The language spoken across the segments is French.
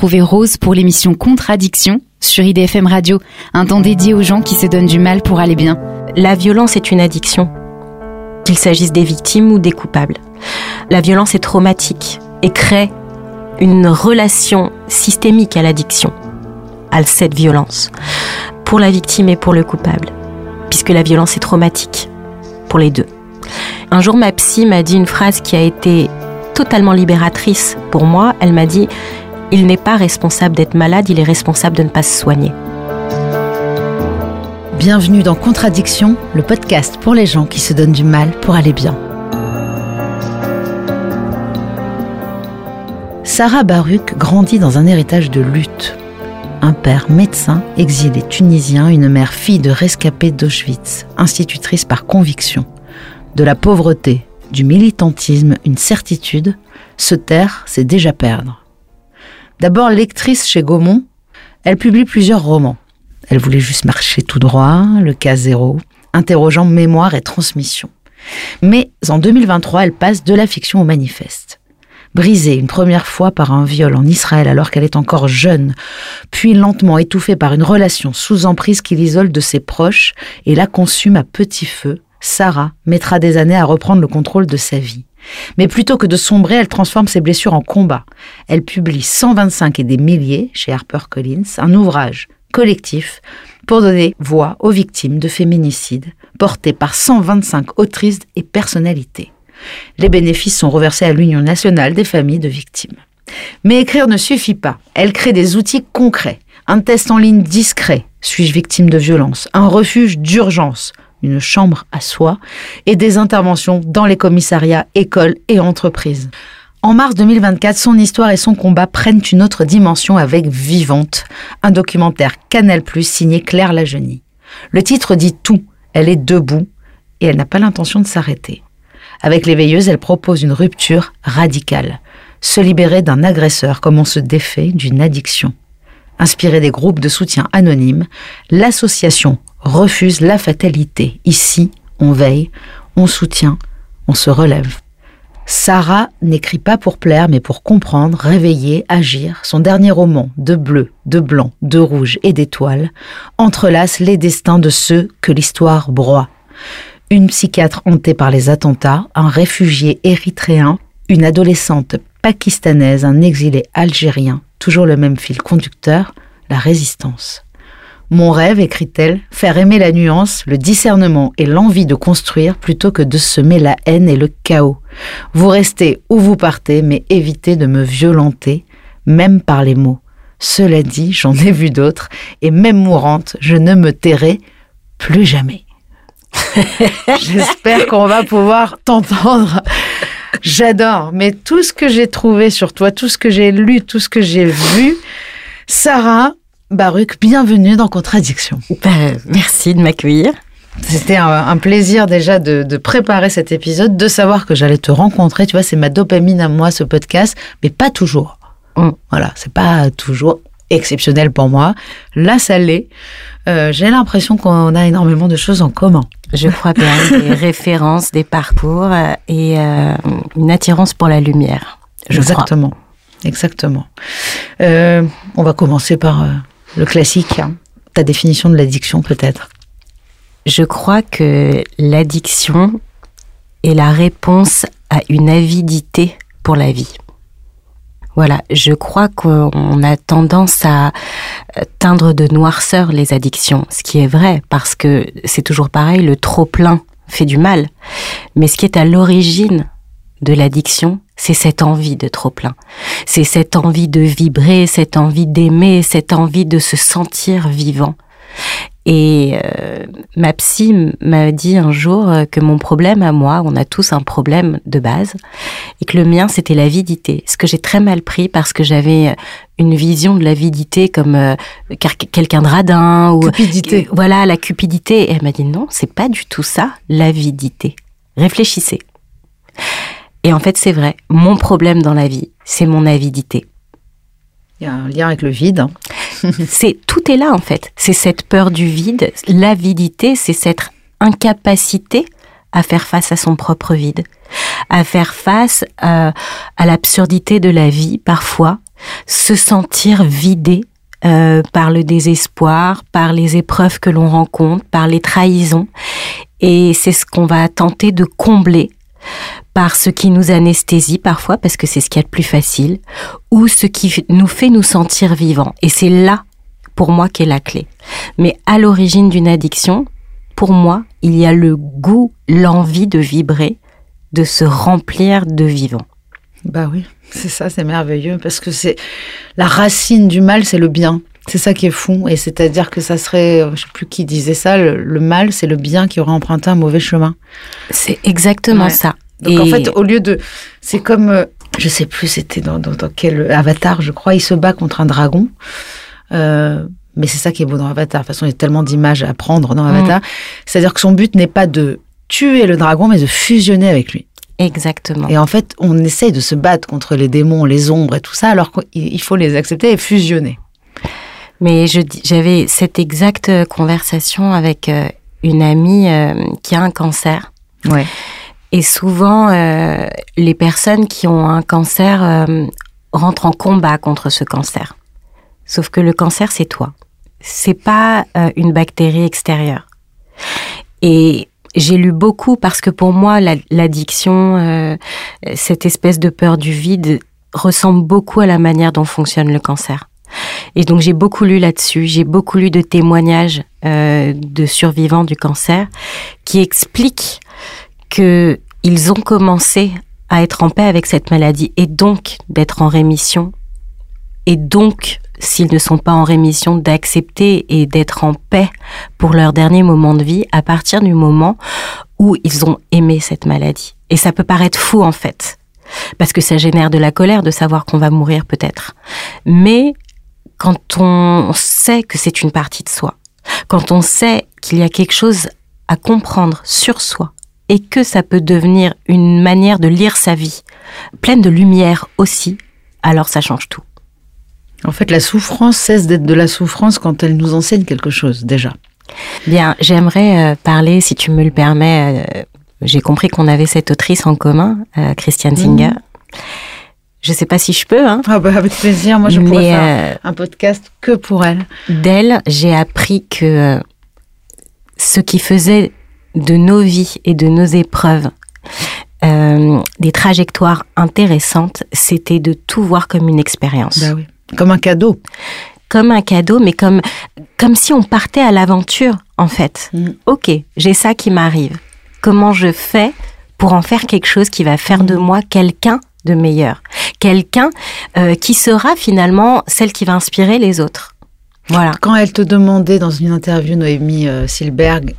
Retrouvez Rose pour l'émission Contradiction sur IDFM Radio, un temps dédié aux gens qui se donnent du mal pour aller bien. La violence est une addiction, qu'il s'agisse des victimes ou des coupables. La violence est traumatique et crée une relation systémique à l'addiction, à cette violence, pour la victime et pour le coupable, puisque la violence est traumatique pour les deux. Un jour, ma psy m'a dit une phrase qui a été totalement libératrice pour moi. Elle m'a dit « Il n'est pas responsable d'être malade, il est responsable de ne pas se soigner ». Bienvenue dans Contradiction, le podcast pour les gens qui se donnent du mal pour aller bien. Sarah Baruch grandit dans un héritage de lutte. Un père médecin, exilé tunisien, une mère fille de rescapée d'Auschwitz, institutrice par conviction. De la pauvreté, du militantisme, une certitude, se taire, c'est déjà perdre. D'abord lectrice chez Gaumont, elle publie plusieurs romans. Elle voulait juste marcher tout droit, le cas zéro, interrogeant mémoire et transmission. Mais en 2023, elle passe de la fiction au manifeste. Brisée une première fois par un viol en Israël alors qu'elle est encore jeune, puis lentement étouffée par une relation sous emprise qui l'isole de ses proches et la consume à petit feu, Sarah mettra des années à reprendre le contrôle de sa vie. Mais plutôt que de sombrer, elle transforme ses blessures en combat. Elle publie 125 et des milliers, chez HarperCollins, un ouvrage collectif pour donner voix aux victimes de féminicides, porté par 125 autrices et personnalités. Les bénéfices sont reversés à l'Union nationale des familles de victimes. Mais écrire ne suffit pas. Elle crée des outils concrets. Un test en ligne discret, suis-je victime de violence, un refuge d'urgence, une chambre à soi, et des interventions dans les commissariats, écoles et entreprises. En mars 2024, son histoire et son combat prennent une autre dimension avec Vivante, un documentaire Canal+, signé Claire Lajeunie. Le titre dit tout, elle est debout et elle n'a pas l'intention de s'arrêter. Avec Les Veilleuses, elle propose une rupture radicale, se libérer d'un agresseur comme on se défait d'une addiction. Inspirée des groupes de soutien anonymes, l'association refuse la fatalité. Ici, on veille, on soutient, on se relève. Sarah n'écrit pas pour plaire, mais pour comprendre, réveiller, agir. Son dernier roman, De bleu, de blanc, de rouge et d'étoiles, entrelace les destins de ceux que l'histoire broie. Une psychiatre hantée par les attentats, un réfugié érythréen, une adolescente pakistanaise, un exilé algérien, toujours le même fil conducteur, la résistance. Mon rêve, écrit-elle, faire aimer la nuance, le discernement et l'envie de construire plutôt que de semer la haine et le chaos. Vous restez ou vous partez, mais évitez de me violenter, même par les mots. Cela dit, j'en ai vu d'autres, et même mourante, je ne me tairai plus jamais. J'espère qu'on va pouvoir t'entendre. J'adore, mais tout ce que j'ai trouvé sur toi, tout ce que j'ai lu, tout ce que j'ai vu, Sarah Baruch, bienvenue dans Contradiction. Merci de m'accueillir. C'était un plaisir déjà de préparer cet épisode, de savoir que j'allais te rencontrer. Tu vois, c'est ma dopamine à moi, ce podcast, mais pas toujours. Voilà, c'est pas toujours exceptionnel pour moi. Là, ça l'est. J'ai l'impression qu'on a énormément de choses en commun. Je crois bien, des références, des parcours et une attirance pour la lumière. Exactement. On va commencer par le classique, hein. Ta définition de l'addiction peut-être. Je crois que l'addiction est la réponse à une avidité pour la vie. Voilà, je crois qu'on a tendance à teindre de noirceur les addictions, ce qui est vrai, parce que c'est toujours pareil, le trop-plein fait du mal. Mais ce qui est à l'origine de l'addiction, c'est cette envie de trop-plein. C'est cette envie de vibrer, cette envie d'aimer, cette envie de se sentir vivant. Et ma psy m'a dit un jour que mon problème à moi, on a tous un problème de base, et que le mien, c'était l'avidité. Ce que j'ai très mal pris parce que j'avais une vision de l'avidité comme quelqu'un de radin. Ou cupidité. Voilà, la cupidité. Et elle m'a dit non, c'est pas du tout ça, l'avidité. Réfléchissez. Et en fait, c'est vrai, mon problème dans la vie, c'est mon avidité. Il y a un lien avec le vide, hein. Tout est là en fait. C'est cette peur du vide, l'avidité, c'est cette incapacité à faire face à son propre vide, à faire face à l'absurdité de la vie parfois, se sentir vidé par le désespoir, par les épreuves que l'on rencontre, par les trahisons. Et c'est ce qu'on va tenter de combler par ce qui nous anesthésie parfois, parce que c'est ce qu'il y a de plus facile, ou ce qui nous fait nous sentir vivants. Et c'est là, pour moi, qu'est la clé. Mais à l'origine d'une addiction, pour moi, il y a le goût, l'envie de vibrer, de se remplir de vivant. Bah oui, c'est ça, c'est merveilleux, parce que c'est la racine du mal, c'est le bien. C'est ça qui est fou, et c'est-à-dire que ça serait, je sais plus qui disait ça, le mal, c'est le bien qui aurait emprunté un mauvais chemin. C'est exactement ça. Donc en fait, au lieu de, c'est comme, je sais plus, c'était dans quel Avatar, je crois, il se bat contre un dragon. Mais c'est ça qui est beau dans Avatar. De toute façon, il y a tellement d'images à prendre dans Avatar. C'est-à-dire que son but n'est pas de tuer le dragon, mais de fusionner avec lui. Exactement. Et en fait, on essaye de se battre contre les démons, les ombres et tout ça, alors qu'il faut les accepter et fusionner. Mais j'avais cette exacte conversation avec une amie qui a un cancer. Ouais. Et souvent, les personnes qui ont un cancer rentrent en combat contre ce cancer. Sauf que le cancer, c'est toi. C'est pas une bactérie extérieure. Et j'ai lu beaucoup parce que pour moi, l'addiction, cette espèce de peur du vide, ressemble beaucoup à la manière dont fonctionne le cancer. Et donc j'ai beaucoup lu là-dessus, j'ai beaucoup lu de témoignages de survivants du cancer qui expliquent qu'ils ont commencé à être en paix avec cette maladie et donc d'être en rémission. Et donc, s'ils ne sont pas en rémission, d'accepter et d'être en paix pour leur dernier moment de vie à partir du moment où ils ont aimé cette maladie. Et ça peut paraître fou en fait, parce que ça génère de la colère de savoir qu'on va mourir peut-être. Mais quand on sait que c'est une partie de soi, quand on sait qu'il y a quelque chose à comprendre sur soi, et que ça peut devenir une manière de lire sa vie, pleine de lumière aussi, alors ça change tout. En fait, la souffrance cesse d'être de la souffrance quand elle nous enseigne quelque chose, déjà. Bien, j'aimerais parler, si tu me le permets, j'ai compris qu'on avait cette autrice en commun, Christiane Singer. Je ne sais pas si je peux. Hein. Ah bah, avec plaisir, moi je pourrais faire un podcast que pour elle. D'elle, j'ai appris que ce qui faisait de nos vies et de nos épreuves des trajectoires intéressantes, c'était de tout voir comme une expérience. Bah oui. Comme un cadeau. Comme un cadeau, mais comme si on partait à l'aventure, en fait. Ok, j'ai ça qui m'arrive. Comment je fais pour en faire quelque chose qui va faire de moi quelqu'un de meilleur? Quelqu'un qui sera finalement celle qui va inspirer les autres. Voilà. Quand elle te demandait dans une interview, Noémie Silberg,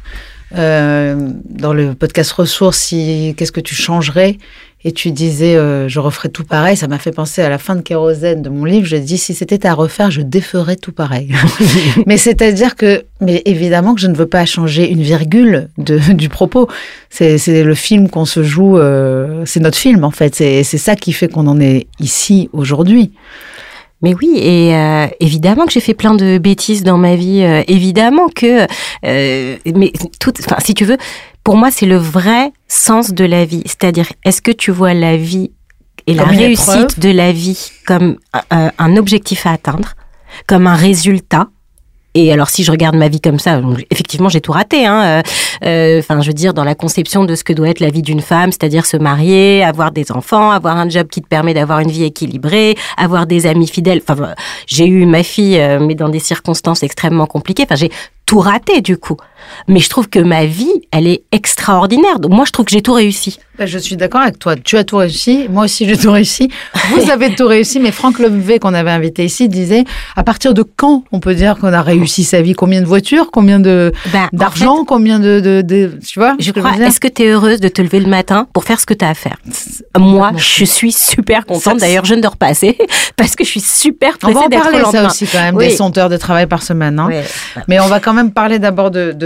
dans le podcast Ressources, qu'est-ce que tu changerais? Et tu disais, je referais tout pareil. Ça m'a fait penser à la fin de Kérosène de mon livre. Je dis, si c'était à refaire, je déferais tout pareil. Mais c'est-à-dire mais évidemment que je ne veux pas changer une virgule du propos. C'est le film qu'on se joue, c'est notre film en fait. C'est ça qui fait qu'on en est ici aujourd'hui. Mais oui, et évidemment que j'ai fait plein de bêtises dans ma vie. Évidemment que, mais si tu veux, pour moi, c'est le vrai sens de la vie. C'est-à-dire, est-ce que tu vois la vie et la réussite de la vie comme un objectif à atteindre, comme un résultat? Et alors, si je regarde ma vie comme ça, effectivement, j'ai tout raté. Je veux dire, dans la conception de ce que doit être la vie d'une femme, c'est-à-dire se marier, avoir des enfants, avoir un job qui te permet d'avoir une vie équilibrée, avoir des amis fidèles. Enfin, j'ai eu ma fille, mais dans des circonstances extrêmement compliquées. Enfin, j'ai tout raté, du coup. Mais je trouve que ma vie, elle est extraordinaire. Donc, moi, je trouve que j'ai tout réussi. Je suis d'accord avec toi. Tu as tout réussi. Moi aussi, j'ai tout réussi. Vous avez tout réussi. Mais Franck Levé, qu'on avait invité ici, disait, à partir de quand on peut dire qu'on a réussi sa vie? Combien de voitures? Combien d'argent? En fait, combien tu vois? Je crois, est-ce que tu es heureuse de te lever le matin pour faire ce que tu as à faire? Moi, je suis super contente. D'ailleurs, je ne dors pas assez parce que je suis super pressée d'être au lendemain. On va en parler, ça aussi, quand même, des 100 heures de travail par semaine. Hein. Ouais. Mais on va quand même parler d'abord de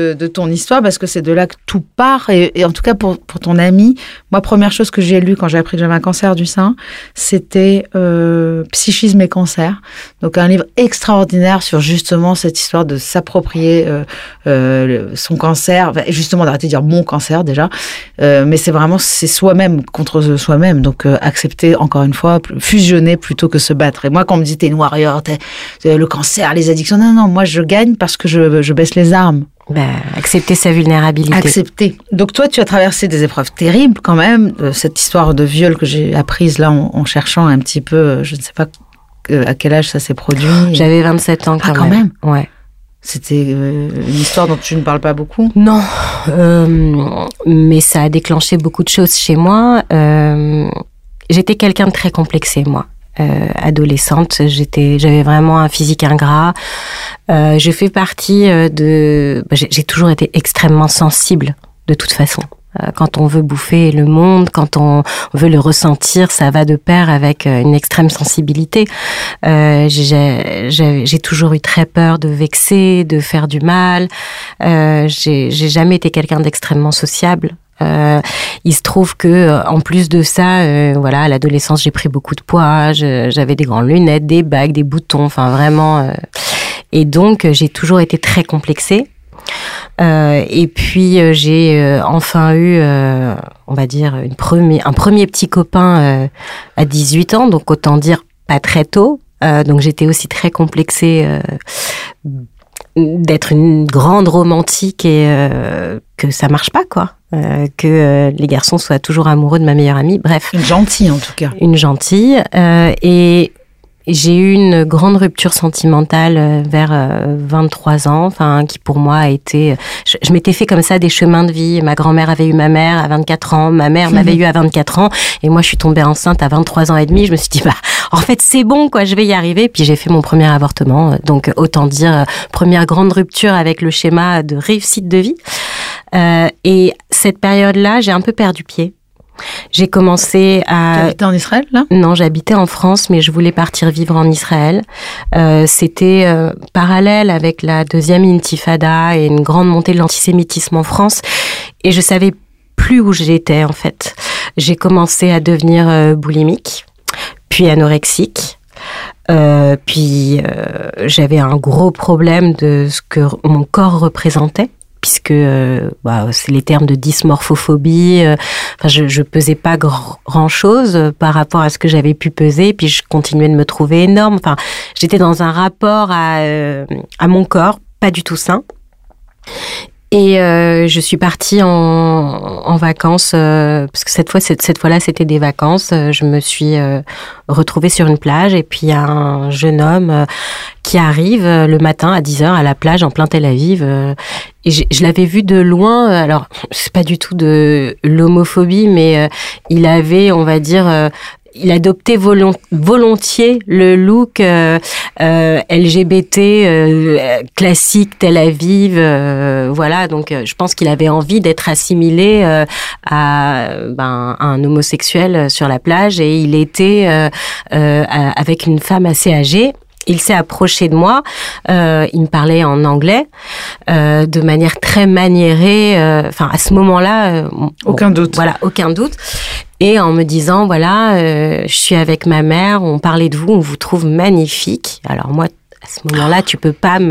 de ton histoire, parce que c'est de là que tout part. Et en tout cas, pour ton ami, moi, première chose que j'ai lue quand j'ai appris que j'avais un cancer du sein, c'était Psychisme et cancer. Donc, un livre extraordinaire sur justement cette histoire de s'approprier son cancer, et justement d'arrêter de dire mon cancer déjà. Mais c'est soi-même contre soi-même. Donc, accepter, encore une fois, fusionner plutôt que se battre. Et moi, quand on me dit t'es une warrior, t'es le cancer, les addictions, non, moi je gagne parce que je baisse les armes. Accepter sa vulnérabilité. Accepter. Donc toi, tu as traversé des épreuves terribles quand même. Cette histoire de viol que j'ai apprise là en cherchant un petit peu, je ne sais pas à quel âge ça s'est produit. J'avais 27 ans quand même. Ouais. C'était une histoire dont tu ne parles pas beaucoup ? Non, mais ça a déclenché beaucoup de choses chez moi. J'étais quelqu'un de très complexé, moi. Adolescente, j'avais vraiment un physique ingrat. Je fais partie j'ai toujours été extrêmement sensible de toute façon. Quand on veut bouffer le monde, quand on veut le ressentir, ça va de pair avec une extrême sensibilité. J'ai toujours eu très peur de vexer, de faire du mal. J'ai jamais été quelqu'un d'extrêmement sociable. Il se trouve que en plus de ça, à l'adolescence, j'ai pris beaucoup de poids. J'avais des grandes lunettes, des bagues, des boutons, enfin vraiment. Et donc, j'ai toujours été très complexée. Et puis j'ai enfin eu, on va dire, un premier petit copain à 18 ans, donc autant dire pas très tôt. Donc j'étais aussi très complexée d'être une grande romantique et que ça marche pas, quoi. Que les garçons soient toujours amoureux de ma meilleure amie. Bref. Une gentille, en tout cas. Une gentille. Et j'ai eu une grande rupture sentimentale vers 23 ans, qui pour moi a été... Je m'étais fait comme ça des chemins de vie. Ma grand-mère avait eu ma mère à 24 ans, ma mère m'avait eu à 24 ans, et moi je suis tombée enceinte à 23 ans et demi. Je me suis dit, en fait c'est bon, quoi, je vais y arriver. Puis j'ai fait mon premier avortement, donc autant dire première grande rupture avec le schéma de réussite de vie. Et cette période-là, j'ai un peu perdu pied. J'ai commencé à... T'habitais en Israël, là ? Non, j'habitais en France, mais je voulais partir vivre en Israël. C'était parallèle avec la deuxième intifada et une grande montée de l'antisémitisme en France. Et je savais plus où j'étais, en fait. J'ai commencé à devenir boulimique, puis anorexique. Puis j'avais un gros problème de ce que mon corps représentait, puisque c'est les termes de dysmorphophobie. Je pesais pas grand chose par rapport à ce que j'avais pu peser, puis je continuais de me trouver énorme. J'étais dans un rapport à mon corps pas du tout sain. Et je suis partie en vacances, parce que cette fois-là, c'était des vacances. Je me suis retrouvée sur une plage, et puis il y a un jeune homme qui arrive le matin à 10h à la plage en plein Tel Aviv. Et je l'avais vu de loin. Alors, c'est pas du tout de l'homophobie, mais il avait, on va dire... il adoptait volontiers le look LGBT classique Tel Aviv, donc je pense qu'il avait envie d'être assimilé à un homosexuel sur la plage, et il était avec une femme assez âgée. Il s'est approché de moi, il me parlait en anglais, de manière très maniérée, à ce moment-là... aucun doute. Voilà, aucun doute. Et en me disant, je suis avec ma mère, on parlait de vous, on vous trouve magnifique. Alors moi, à ce moment-là, tu peux pas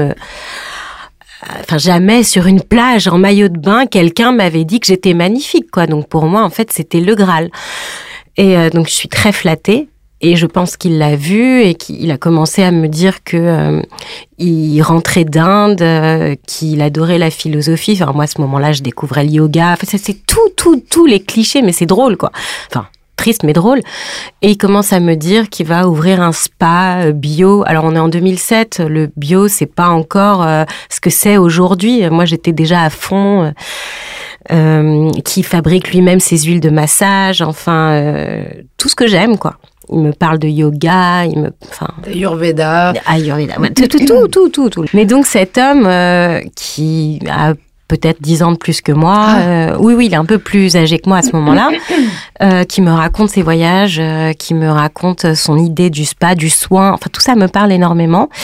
jamais sur une plage en maillot de bain, quelqu'un m'avait dit que j'étais magnifique, quoi. Donc pour moi, en fait, c'était le Graal. Et donc je suis très flattée. Et je pense qu'il l'a vu et qu'il a commencé à me dire que il rentrait d'Inde, qu'il adorait la philosophie. Moi, à ce moment-là, je découvrais le yoga. C'est tous les clichés, mais c'est drôle, quoi. Triste, mais drôle. Et il commence à me dire qu'il va ouvrir un spa bio. Alors, on est en 2007. Le bio, c'est pas encore ce que c'est aujourd'hui. Moi, j'étais déjà à fond. Qui fabrique lui-même ses huiles de massage. Tout ce que j'aime, quoi. Il me parle de yoga, Ayurveda. Ayurveda, tout. Mais donc cet homme qui a peut-être 10 ans de plus que moi, oui, il est un peu plus âgé que moi à ce moment-là, qui me raconte ses voyages, qui me raconte son idée du spa, du soin, tout ça me parle énormément.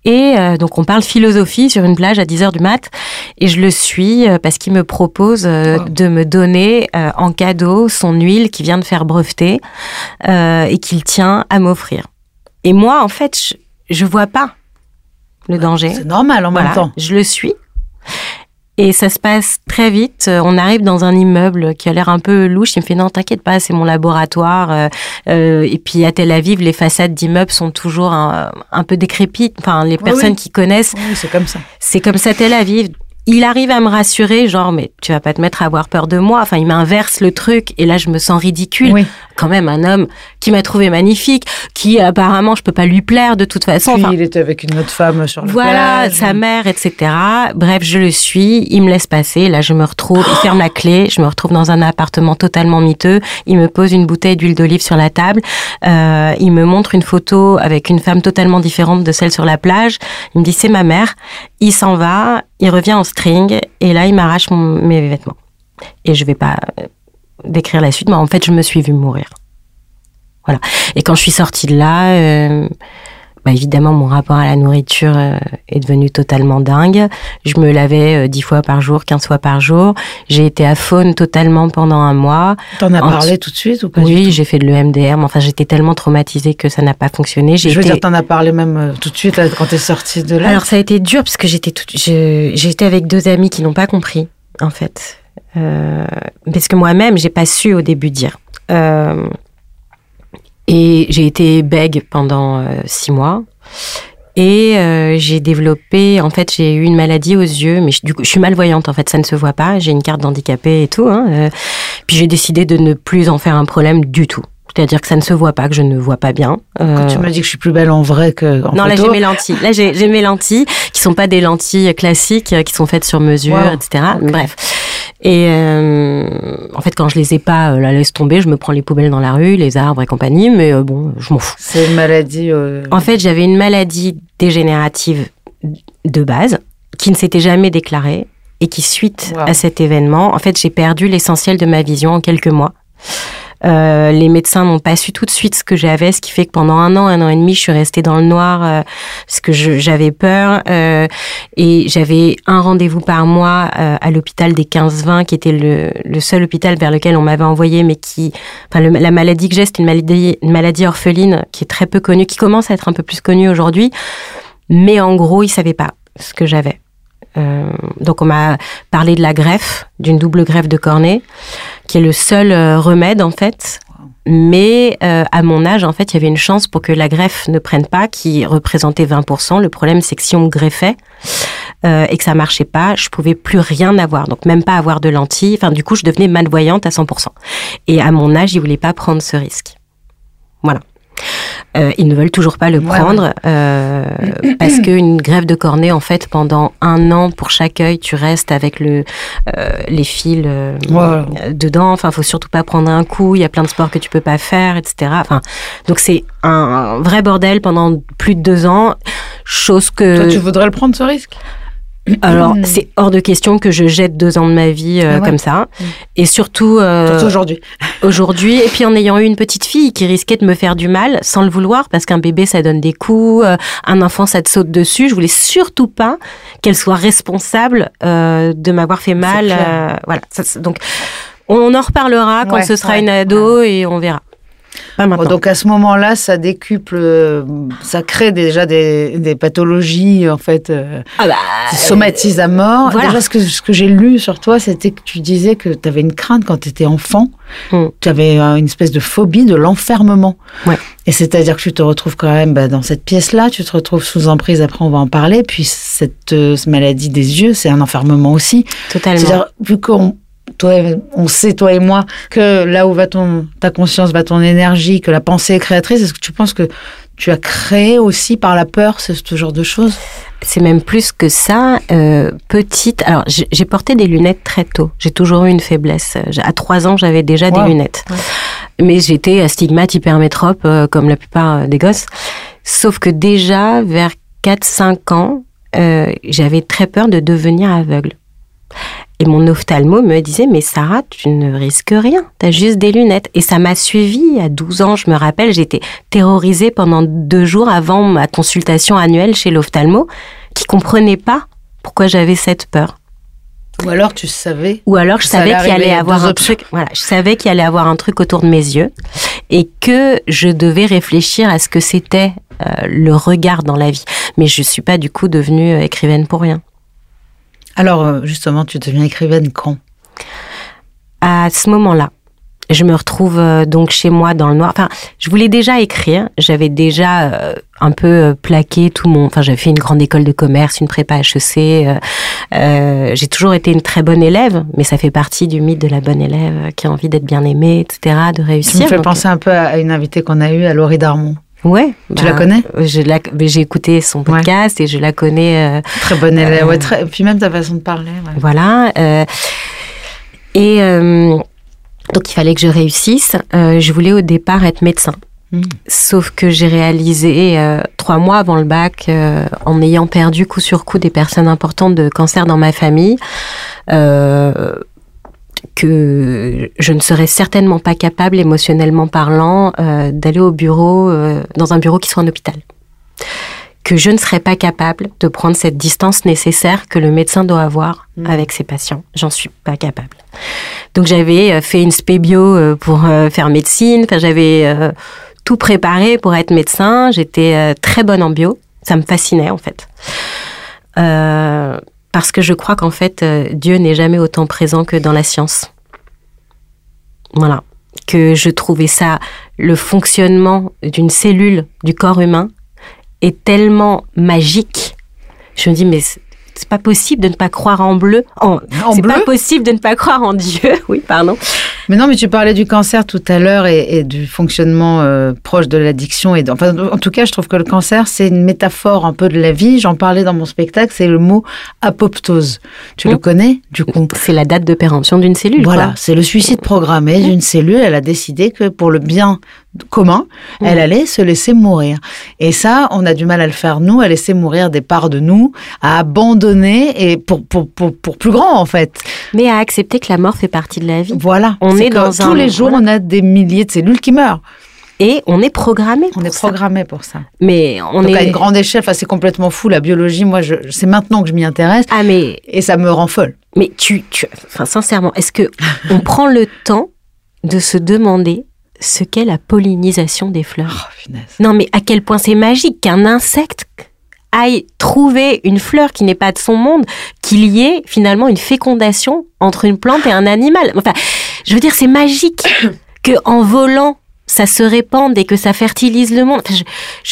Et donc on parle philosophie sur une plage à 10h du mat, et je le suis parce qu'il me propose de me donner en cadeau son huile qu'il vient de faire breveter et qu'il tient à m'offrir. Et moi, en fait, je vois pas le danger. C'est normal en même temps. Je le suis. Et ça se passe très vite. On arrive dans un immeuble qui a l'air un peu louche. Il me fait non, t'inquiète pas, c'est mon laboratoire. Et puis à Tel Aviv, les façades d'immeubles sont toujours un peu décrépites. Enfin, les personnes qui connaissent. Oui, c'est comme ça. C'est comme ça Tel Aviv. Il arrive à me rassurer, genre, mais tu vas pas te mettre à avoir peur de moi. Enfin, il m'inverse le truc, et là, je me sens ridicule. Oui. Quand même, un homme qui m'a trouvé magnifique, qui apparemment, je peux pas lui plaire de toute façon. Puis, il était avec une autre femme sur la plage. Voilà, sa mère, etc. Bref, je le suis, il me laisse passer. Là, je me retrouve, il ferme la clé, je me retrouve dans un appartement totalement miteux. Il me pose une bouteille d'huile d'olive sur la table. Il me montre une photo avec une femme totalement différente de celle sur la plage. Il me dit, c'est ma mère. Il s'en va. Il revient en string, et là, il m'arrache mes vêtements. Et je vais pas décrire la suite, mais en fait, je me suis vue mourir. Voilà. Et quand je suis sortie de là, évidemment, mon rapport à la nourriture est devenu totalement dingue. Je me lavais 10 fois par jour, 15 fois par jour. J'ai été à faune totalement pendant un mois. T'en as parlé tout de suite ou pas? Oui, j'ai fait de l'EMDR, mais enfin, j'étais tellement traumatisée que ça n'a pas fonctionné. Je veux dire, t'en as parlé même tout de suite quand t'es sortie de là? Alors, ça a été dur parce que j'étais avec 2 amis qui n'ont pas compris, en fait. Parce que moi-même, j'ai pas su au début dire. Et j'ai été bègue pendant 6 mois. Et j'ai développé, en fait, j'ai eu une maladie aux yeux, mais du coup, je suis malvoyante, en fait, ça ne se voit pas. J'ai une carte d'handicapé et tout. Puis j'ai décidé de ne plus en faire un problème du tout. C'est-à-dire que ça ne se voit pas, que je ne vois pas bien. Quand tu me dis que je suis plus belle en vrai qu'en photo. Non, là, j'ai mes lentilles. Là, j'ai mes lentilles, qui sont pas des lentilles classiques, qui sont faites sur mesure, etc. Okay. Bref. Et en fait, quand je les ai pas, la laisse tomber, je me prends les poubelles dans la rue, les arbres et compagnie, mais bon, je m'en fous. C'est une maladie... En fait, j'avais une maladie dégénérative de base, qui ne s'était jamais déclarée, et qui, suite à cet événement, en fait, j'ai perdu l'essentiel de ma vision en quelques mois. Les médecins n'ont pas su tout de suite ce que j'avais, ce qui fait que pendant 1 an et demi, je suis restée dans le noir parce que j'avais peur. Et j'avais un rendez-vous par mois à l'hôpital des 15-20, qui était le seul hôpital vers lequel on m'avait envoyé, mais la maladie que j'ai, c'est une maladie orpheline qui est très peu connue, qui commence à être un peu plus connue aujourd'hui. Mais en gros, ils savaient pas ce que j'avais. Donc on m'a parlé de la greffe, d'une double greffe de cornée, qui est le seul remède en fait. Mais à mon âge, en fait, il y avait une chance pour que la greffe ne prenne pas, qui représentait 20%. Le problème, c'est que si on me greffait et que ça marchait pas, je pouvais plus rien avoir. Donc même pas avoir de lentilles. Enfin, du coup, je devenais malvoyante à 100%. Et à mon âge, ils voulaient pas prendre ce risque. Voilà. Ils ne veulent toujours pas le prendre parce qu'une greffe de cornée, en fait, pendant 1 an pour chaque œil, tu restes avec les fils dedans. Enfin, faut surtout pas prendre un coup. Il y a plein de sports que tu peux pas faire, etc. Enfin, donc c'est un vrai bordel pendant plus de 2 ans. Chose que... Toi, tu voudrais le prendre, ce risque? Alors, c'est hors de question que je jette 2 ans de ma vie comme ça. Et surtout aujourd'hui. Aujourd'hui, et puis en ayant eu une petite fille qui risquait de me faire du mal sans le vouloir, parce qu'un bébé, ça donne des coups, un enfant, ça te saute dessus. Je voulais surtout pas qu'elle soit responsable de m'avoir fait mal. Voilà. Donc, on en reparlera quand ce sera une ado et on verra. Pas maintenant. Donc à ce moment-là, ça décuple, ça crée déjà des pathologies en fait, qui somatisent à mort. Voilà. Déjà, ce que j'ai lu sur toi, c'était que tu disais que tu avais une crainte quand tu étais enfant. Tu avais une espèce de phobie de l'enfermement. Ouais. Et c'est-à-dire que tu te retrouves quand même dans cette pièce-là, tu te retrouves sous emprise, après on va en parler, puis cette maladie des yeux, c'est un enfermement aussi. Totalement. C'est-à-dire, vu on sait, toi et moi, que là où va ta conscience, va ton énergie, que la pensée est créatrice, est-ce que tu penses que tu as créé aussi par la peur ce genre de choses? C'est même plus que ça. Petite, alors j'ai porté des lunettes très tôt. J'ai toujours eu une faiblesse. À 3 ans, j'avais déjà des lunettes. Ouais. Mais j'étais astigmate hypermétrope, comme la plupart des gosses. Sauf que déjà, vers 4-5 ans, j'avais très peur de devenir aveugle. Et mon ophtalmo me disait, mais Sarah, tu ne risques rien, t'as juste des lunettes. Et ça m'a suivie à 12 ans, je me rappelle, j'étais terrorisée pendant 2 jours avant ma consultation annuelle chez l'ophtalmo, qui comprenait pas pourquoi j'avais cette peur. Ou alors tu savais. Ou alors je savais qu'il allait avoir un truc. Voilà, je savais qu'il allait avoir un truc autour de mes yeux et que je devais réfléchir à ce que c'était le regard dans la vie. Mais je suis pas du coup devenue écrivaine pour rien. Alors justement, tu deviens écrivaine quand ? À ce moment-là, je me retrouve donc chez moi dans le noir. Enfin, je voulais déjà écrire. J'avais déjà un peu plaqué tout mon... Enfin, j'avais fait une grande école de commerce, une prépa HEC. J'ai toujours été une très bonne élève, mais ça fait partie du mythe de la bonne élève qui a envie d'être bien aimée, etc., de réussir. Tu me fais penser un peu à une invitée qu'on a eue, à Laurie Darmon. Ouais. Tu la connais ? J'ai écouté son podcast et je la connais. Très bonne élève. Ouais, et puis même ta façon de parler. Ouais. Voilà. Donc, il fallait que je réussisse. Je voulais au départ être médecin. Sauf que j'ai réalisé 3 mois avant le bac, en ayant perdu coup sur coup des personnes importantes de cancer dans ma famille, que je ne serais certainement pas capable, émotionnellement parlant, d'aller au bureau, dans un bureau qui soit en hôpital. Que je ne serais pas capable de prendre cette distance nécessaire que le médecin doit avoir avec ses patients. J'en suis pas capable. Donc j'avais fait une spé bio pour faire médecine. Enfin, j'avais tout préparé pour être médecin. J'étais très bonne en bio. Ça me fascinait en fait. Parce que je crois qu'en fait, Dieu n'est jamais autant présent que dans la science. Voilà. Que je trouvais ça, le fonctionnement d'une cellule du corps humain est tellement magique. Je me dis, mais c'est pas possible de ne pas croire en bleu. C'est bleu? Pas possible de ne pas croire en Dieu. Oui, pardon. Mais non, mais tu parlais du cancer tout à l'heure et du fonctionnement proche de l'addiction. Enfin, en tout cas, je trouve que le cancer, c'est une métaphore un peu de la vie. J'en parlais dans mon spectacle, c'est le mot apoptose. Tu le connais, du coup ? C'est la date de péremption d'une cellule. Voilà, quoi. C'est le suicide programmé d'une cellule. Elle a décidé que pour le bien commun, elle allait se laisser mourir. Et ça, on a du mal à le faire, nous, à laisser mourir des parts de nous, à abandonner, et pour plus grand, en fait. Mais à accepter que la mort fait partie de la vie. Voilà. On est dans tous les jours, on a des milliers de cellules qui meurent. Et on est programmé pour ça. On est programmé pour ça. Mais donc à une grande échelle, enfin, c'est complètement fou, la biologie. Moi, c'est maintenant que je m'y intéresse. Et ça me rend folle. Mais enfin, sincèrement, est-ce que on prend le temps de se demander ce qu'est la pollinisation des fleurs? Non, mais à quel point c'est magique qu'un insecte aille trouver une fleur qui n'est pas de son monde, qu'il y ait finalement une fécondation entre une plante et un animal. Enfin, je veux dire, c'est magique qu'en volant, ça se répande et que ça fertilise le monde. Enfin,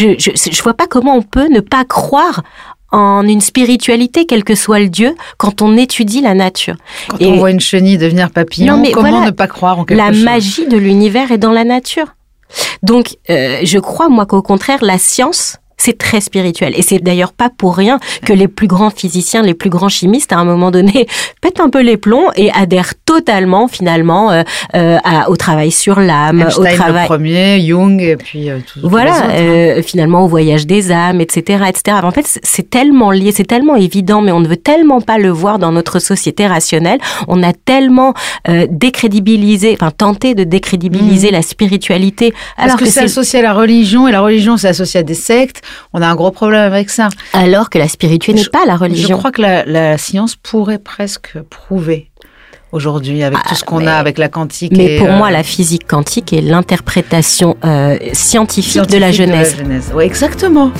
je vois pas comment on peut ne pas croire en une spiritualité, quel que soit le Dieu, quand on étudie la nature. Quand on voit une chenille devenir papillon, comment ne pas croire en quelque chose ? La magie de l'univers est dans la nature. Donc, je crois, moi, qu'au contraire, la science, c'est très spirituel. Et c'est d'ailleurs pas pour rien que les plus grands physiciens, les plus grands chimistes, à un moment donné, pètent un peu les plombs et adhèrent totalement, finalement, au travail sur l'âme, Einstein, au travail... le premier, Jung, et puis tout. Voilà, finalement, au voyage des âmes, etc., etc. En fait, c'est tellement lié, c'est tellement évident, mais on ne veut tellement pas le voir dans notre société rationnelle. On a tellement décrédibilisé, enfin, tenté de décrédibiliser la spiritualité. Parce que c'est associé à la religion, et la religion, c'est associé à des sectes. On a un gros problème avec ça. Alors que la spiritualité n'est pas la religion. Je crois que la science pourrait presque prouver aujourd'hui, avec tout ce qu'on a, avec la quantique. Mais pour moi, la physique quantique est l'interprétation scientifique de la Genèse. Oui, exactement.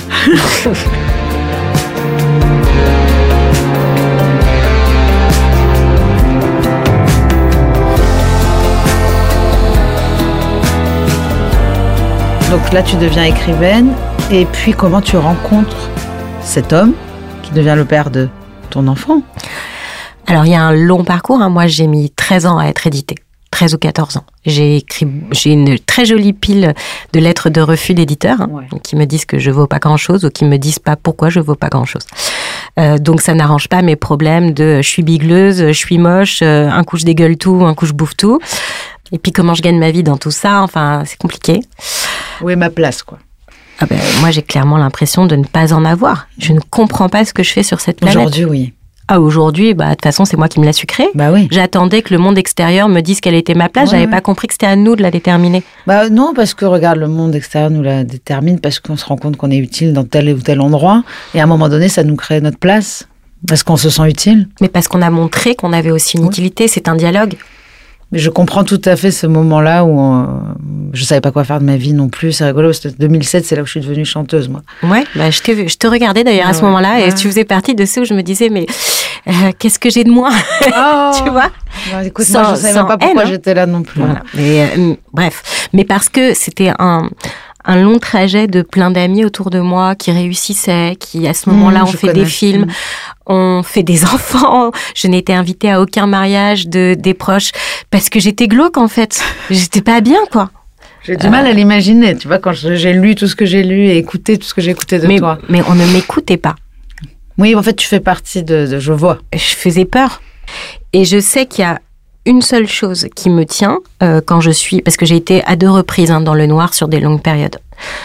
Donc là, tu deviens écrivaine. Et puis, comment tu rencontres cet homme qui devient le père de ton enfant ? Alors, il y a un long parcours. Moi, j'ai mis 13 ans à être éditée. 13 ou 14 ans. J'ai une très jolie pile de lettres de refus d'éditeurs qui me disent que je vaux pas grand-chose ou qui me disent pas pourquoi je vaux pas grand-chose. Donc, ça n'arrange pas mes problèmes de je suis bigleuse, je suis moche, un coup je dégueule tout, un coup je bouffe tout. Et puis, comment je gagne ma vie dans tout ça ? Enfin, c'est compliqué. Où est ma place, quoi ? Moi, j'ai clairement l'impression de ne pas en avoir. Je ne comprends pas ce que je fais sur cette planète. Aujourd'hui, oui. Aujourd'hui, de toute façon, c'est moi qui me l'a sucré. Bah oui. J'attendais que le monde extérieur me dise quelle était ma place. J'avais pas compris que c'était à nous de la déterminer. Bah non, parce que regarde, le monde extérieur nous la détermine parce qu'on se rend compte qu'on est utile dans tel ou tel endroit. Et à un moment donné, ça nous crée notre place. Parce qu'on se sent utile. Mais parce qu'on a montré qu'on avait aussi une utilité. C'est un dialogue. Mais je comprends tout à fait ce moment-là où je savais pas quoi faire de ma vie non plus. C'est rigolo, c'était 2007, c'est là où je suis devenue chanteuse, moi. Ouais, je t'ai vu. Je te regardais d'ailleurs à ce moment-là et tu faisais partie de ceux où je me disais, mais qu'est-ce que j'ai de moins tu vois. Non, écoute, moi, je savais même pas pourquoi j'étais là non plus. Voilà. Mais, bref, mais parce que c'était un long trajet de plein d'amis autour de moi qui réussissaient, qui à ce moment-là ont fait des films, ont fait des enfants. Je n'étais invitée à aucun mariage des proches parce que j'étais glauque en fait. J'étais pas bien quoi. J'ai du mal à l'imaginer, tu vois, quand j'ai lu tout ce que j'ai lu et écouté tout ce que j'ai écouté de toi. Mais on ne m'écoutait pas. Oui, en fait, tu fais partie de je vois. Je faisais peur. Et je sais qu'il y a une seule chose qui me tient quand je suis... Parce que j'ai été à 2 reprises dans le noir sur des longues périodes.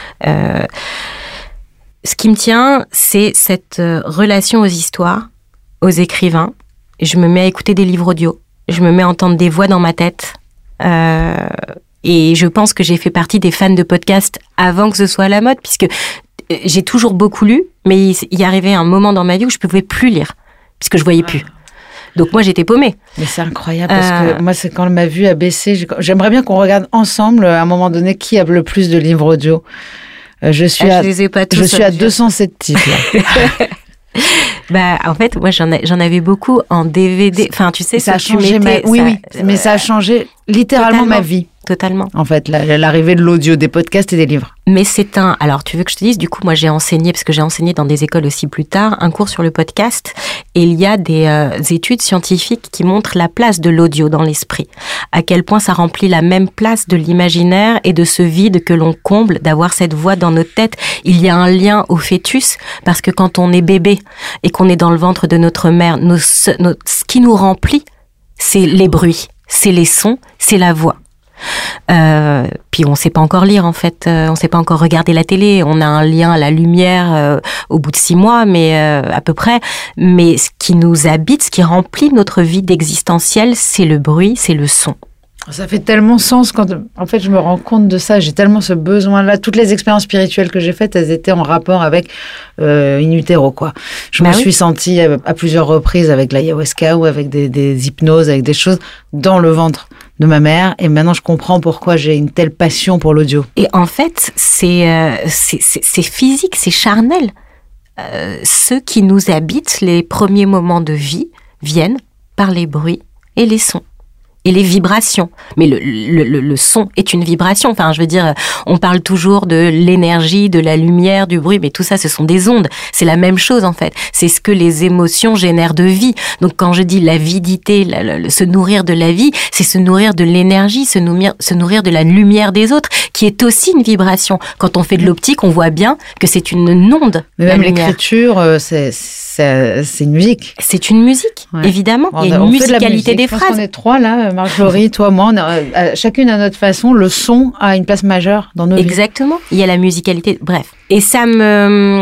Ce qui me tient, c'est cette relation aux histoires, aux écrivains. Je me mets à écouter des livres audio. Je me mets à entendre des voix dans ma tête. Et je pense que j'ai fait partie des fans de podcasts avant que ce soit à la mode, puisque j'ai toujours beaucoup lu, mais il y arrivait un moment dans ma vie où je ne pouvais plus lire, puisque je ne voyais plus. Donc moi, j'étais paumée. Mais c'est incroyable, parce que moi, c'est quand ma vue a baissé. J'aimerais bien qu'on regarde ensemble, à un moment donné, qui a le plus de livres audio. Je suis à 207 titres. En fait, moi, j'en avais beaucoup en DVD. Enfin, tu sais, ça a changé mais ça a changé littéralement ma vie. Totalement. En fait, l'arrivée de l'audio, des podcasts et des livres. Mais c'est alors tu veux que je te dise, du coup, moi j'ai enseigné, parce que j'ai enseigné dans des écoles aussi plus tard, un cours sur le podcast, et il y a des études scientifiques qui montrent la place de l'audio dans l'esprit, à quel point ça remplit la même place de l'imaginaire et de ce vide que l'on comble, d'avoir cette voix dans notre tête. Il y a un lien au fœtus, parce que quand on est bébé et qu'on est dans le ventre de notre mère, ce qui nous remplit, c'est les bruits, c'est les sons, c'est la voix. Puis on sait pas encore lire en fait, on sait pas encore regarder la télé, on a un lien à la lumière au bout de 6 mois, mais à peu près. Mais ce qui nous habite, ce qui remplit notre vie d'existentiel, c'est le bruit, c'est le son. Ça fait tellement sens quand, en fait, je me rends compte de ça. J'ai tellement ce besoin-là. Toutes les expériences spirituelles que j'ai faites, elles étaient en rapport avec in utero, quoi. Je me suis sentie à plusieurs reprises avec l'ayahuasca ou avec des hypnoses, avec des choses dans le ventre de ma mère. Et maintenant, je comprends pourquoi j'ai une telle passion pour l'audio. Et en fait, c'est physique, c'est charnel. Ceux qui nous habitent, les premiers moments de vie, viennent par les bruits et les sons. Et les vibrations. Mais le son est une vibration. Enfin, je veux dire, on parle toujours de l'énergie, de la lumière, du bruit, mais tout ça, ce sont des ondes. C'est la même chose, en fait. C'est ce que les émotions génèrent de vie. Donc, quand je dis l'avidité, se nourrir de la vie, c'est se nourrir de l'énergie, se nourrir de la lumière des autres, qui est aussi une vibration. Quand on fait de l'optique, on voit bien que c'est une onde. Mais même l'écriture, c'est une musique. C'est une musique, évidemment. Il y a une musicalité des phrases. On est 3 là, Marjorie, toi, moi, chacune à notre façon, le son a une place majeure dans nos vies. Exactement. Il y a la musicalité, bref. Et ça me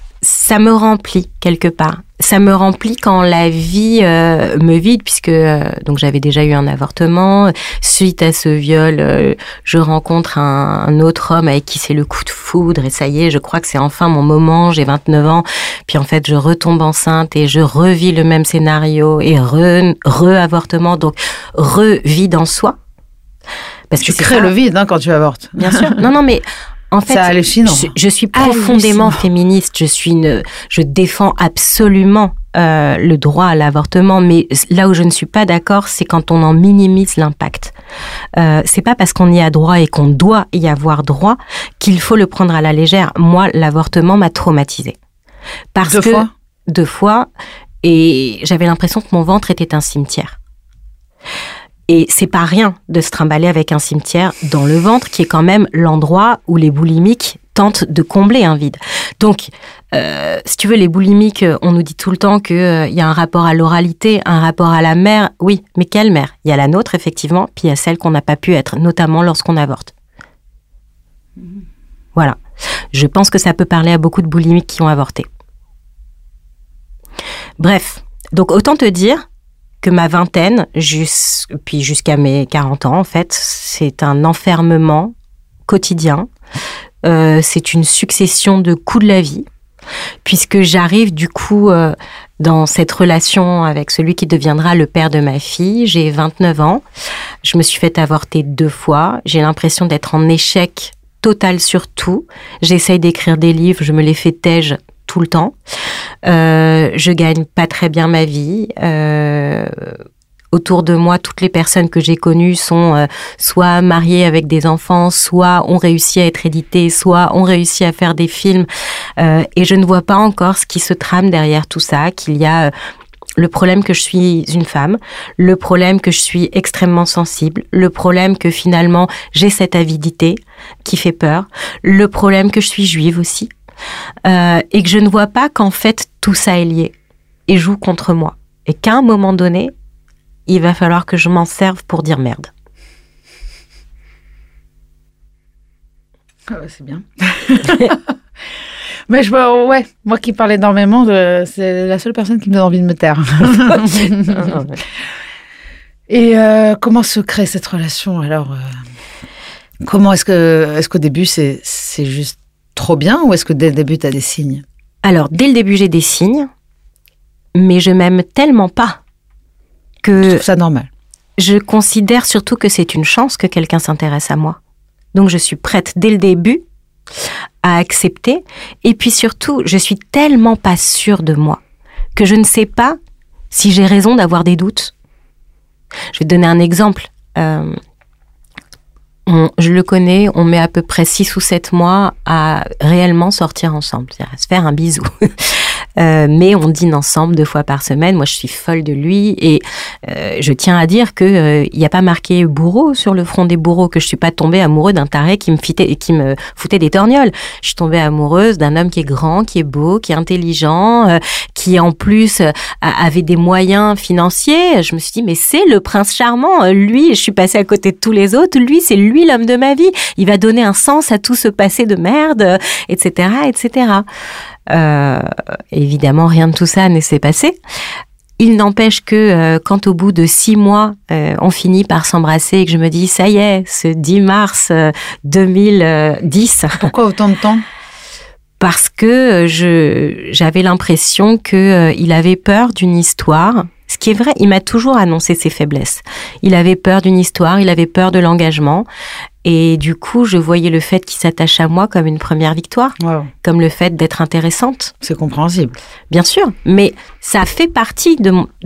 remplit quelque part. Ça me remplit quand la vie me vide, puisque donc j'avais déjà eu un avortement. Suite à ce viol, je rencontre un autre homme avec qui c'est le coup de foudre, et ça y est, je crois que c'est enfin mon moment, j'ai 29 ans. Puis en fait, je retombe enceinte et je revis le même scénario, et re-avortement, donc re-vide en soi. Parce tu crées le vide quand tu avortes. Bien sûr. Non, mais... En fait, c'est hallucinant. Je suis profondément féministe. Je défends absolument le droit à l'avortement, mais là où je ne suis pas d'accord, c'est quand on en minimise l'impact. C'est pas parce qu'on y a droit et qu'on doit y avoir droit qu'il faut le prendre à la légère. Moi, l'avortement m'a traumatisée. Deux fois, et j'avais l'impression que mon ventre était un cimetière. Et c'est pas rien de se trimballer avec un cimetière dans le ventre, qui est quand même l'endroit où les boulimiques tentent de combler un vide. Donc, si tu veux, les boulimiques, on nous dit tout le temps qu'il y a un rapport à l'oralité, un rapport à la mère. Oui, mais quelle mère ? Il y a la nôtre, effectivement, puis il y a celle qu'on n'a pas pu être, notamment lorsqu'on avorte. Voilà. Je pense que ça peut parler à beaucoup de boulimiques qui ont avorté. Bref. Donc, autant te dire que ma vingtaine, puis jusqu'à mes 40 ans, en fait, c'est un enfermement quotidien. C'est une succession de coups de la vie, puisque j'arrive du coup dans cette relation avec celui qui deviendra le père de ma fille. J'ai 29 ans, je me suis fait avorter 2 fois, j'ai l'impression d'être en échec total sur tout. J'essaye d'écrire des livres, je me les fais tège tout le temps. Je gagne pas très bien ma vie. Autour de moi, toutes les personnes que j'ai connues sont soit mariées avec des enfants, soit ont réussi à être éditées, soit ont réussi à faire des films. Et je ne vois pas encore ce qui se trame derrière tout ça, qu'il y a le problème que je suis une femme, le problème que je suis extrêmement sensible, le problème que finalement j'ai cette avidité qui fait peur, le problème que je suis juive aussi. Et que je ne vois pas qu'en fait tout ça est lié et joue contre moi. Et qu'à un moment donné, il va falloir que je m'en serve pour dire merde. Ah ouais, c'est bien. Mais moi qui parle énormément, c'est la seule personne qui me donne envie de me taire. Et comment se crée cette relation alors Comment est-ce qu'au début c'est juste trop bien ou est-ce que dès le début tu as des signes? Alors dès le début j'ai des signes, mais je m'aime tellement pas que je trouve ça normal. Je considère surtout que c'est une chance que quelqu'un s'intéresse à moi. Donc je suis prête dès le début à accepter. Et puis surtout, je suis tellement pas sûre de moi que je ne sais pas si j'ai raison d'avoir des doutes. Je vais te donner un exemple. Je le connais, on met à peu près 6 ou 7 mois à réellement sortir ensemble, c'est-à-dire à se faire un bisou. Mais on dîne ensemble 2 fois par semaine. Moi, je suis folle de lui et je tiens à dire que il y a pas marqué bourreau sur le front des bourreaux, que je suis pas tombée amoureuse d'un taré qui me foutait des torgnoles. Je suis tombée amoureuse d'un homme qui est grand, qui est beau, qui est intelligent, qui en plus avait des moyens financiers. Je me suis dit mais c'est le prince charmant. Lui, je suis passée à côté de tous les autres. Lui, c'est lui l'homme de ma vie. Il va donner un sens à tout ce passé de merde, etc., etc. Évidemment, rien de tout ça ne s'est passé. Il n'empêche que quand au bout de 6 mois, on finit par s'embrasser et que je me dis, ça y est, ce 10 mars 2010. Pourquoi autant de temps ? Parce que j'avais l'impression qu'il avait peur d'une histoire. Ce qui est vrai, il m'a toujours annoncé ses faiblesses. Il avait peur d'une histoire, il avait peur de l'engagement. Et du coup, je voyais le fait qu'il s'attache à moi comme une première victoire, wow. Comme le fait d'être intéressante. C'est compréhensible. Bien sûr, mais ça fait partie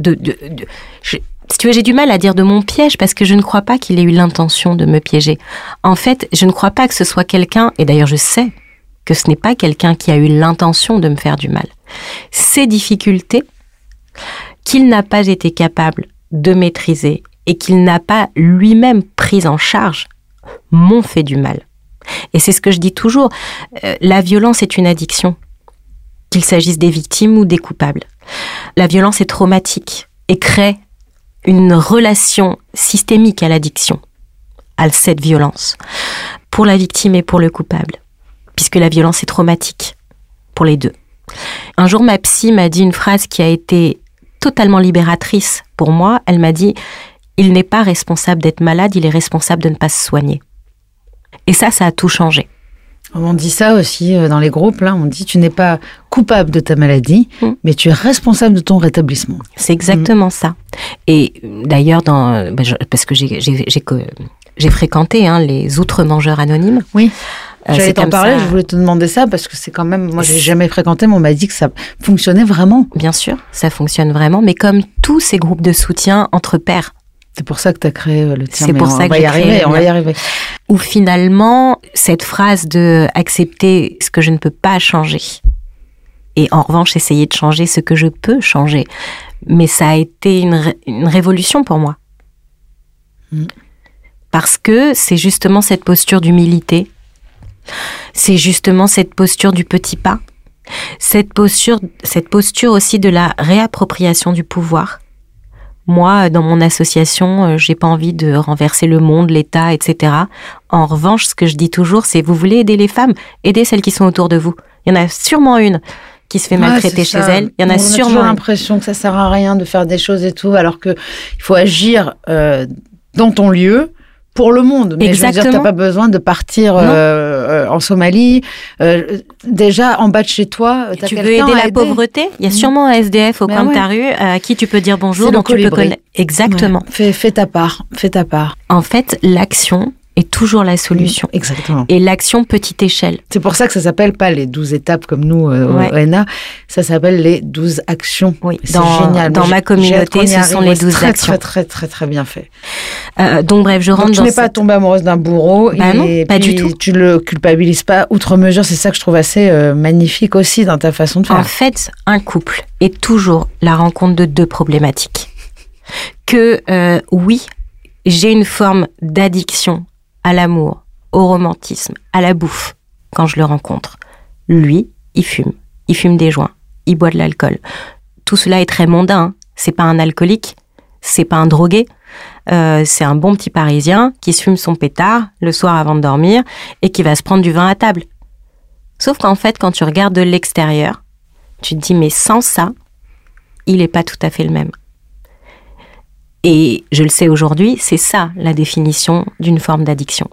si tu veux, j'ai du mal à dire de mon piège parce que je ne crois pas qu'il ait eu l'intention de me piéger. En fait, je ne crois pas que ce soit quelqu'un, et d'ailleurs je sais que ce n'est pas quelqu'un qui a eu l'intention de me faire du mal. Ces difficultés qu'il n'a pas été capable de maîtriser et qu'il n'a pas lui-même prises en charge m'ont fait du mal. Et c'est ce que je dis toujours, la violence est une addiction, qu'il s'agisse des victimes ou des coupables. La violence est traumatique et crée une relation systémique à l'addiction, à cette violence, pour la victime et pour le coupable, puisque la violence est traumatique pour les deux. Un jour, ma psy m'a dit une phrase qui a été totalement libératrice pour moi. Elle m'a dit « Il n'est pas responsable d'être malade, il est responsable de ne pas se soigner ». Et ça a tout changé. On dit ça aussi dans les groupes, là, on dit tu n'es pas coupable de ta maladie, mais tu es responsable de ton rétablissement. C'est exactement ça. Et d'ailleurs, parce que j'ai fréquenté les outre-mangeurs anonymes. Oui. J'allais t'en parler, je voulais te demander ça parce que c'est quand même, moi j'ai jamais fréquenté, mais on m'a dit que ça fonctionnait vraiment. Bien sûr, ça fonctionne vraiment, mais comme tous ces groupes de soutien entre pairs. C'est pour ça que tu as créé le tien. C'est pour ça que j'ai créé. On va y arriver. Où finalement, cette phrase de accepter ce que je ne peux pas changer et en revanche essayer de changer ce que je peux changer, mais ça a été une révolution pour moi. Parce que c'est justement cette posture d'humilité, c'est justement cette posture du petit pas, cette posture aussi de la réappropriation du pouvoir. Moi, dans mon association, j'ai pas envie de renverser le monde, l'État, etc. En revanche, ce que je dis toujours, c'est vous voulez aider les femmes, aidez celles qui sont autour de vous. Il y en a sûrement une qui se fait maltraiter chez elle. Il y en a sûrement. On a toujours l'impression que ça sert à rien de faire des choses et tout, alors que il faut agir dans ton lieu. Pour le monde, mais Exactement. Je veux dire, t'as pas besoin de partir en Somalie. Déjà, en bas de chez toi, t'as tu quelqu'un veux aider à la pauvreté. Il y a sûrement un SDF au coin de ta rue à qui tu peux dire bonjour, dont tu peux connaître. Exactement. Ouais. Fais ta part. En fait, l'action est toujours la solution. Exactement. Et l'action petite échelle. C'est pour ça que ça s'appelle pas les 12 étapes comme nous au ENA, ça s'appelle les 12 actions. Oui, c'est génial. Dans ma communauté, ce sont les 12 actions. Très bien fait. Donc bref, je rentre tu n'es pas tombée amoureuse d'un bourreau non, pas du tout. Tu le culpabilises pas outre mesure, c'est ça que je trouve assez magnifique aussi dans ta façon de faire. En fait, un couple est toujours la rencontre de deux problématiques. Oui, j'ai une forme d'addiction à l'amour, au romantisme, à la bouffe, quand je le rencontre. Lui, il fume des joints, il boit de l'alcool. Tout cela est très mondain, hein. C'est pas un alcoolique, c'est pas un drogué, c'est un bon petit Parisien qui se fume son pétard le soir avant de dormir et qui va se prendre du vin à table. Sauf qu'en fait, quand tu regardes de l'extérieur, tu te dis, mais sans ça, il est pas tout à fait le même. Et je le sais aujourd'hui, c'est ça la définition d'une forme d'addiction.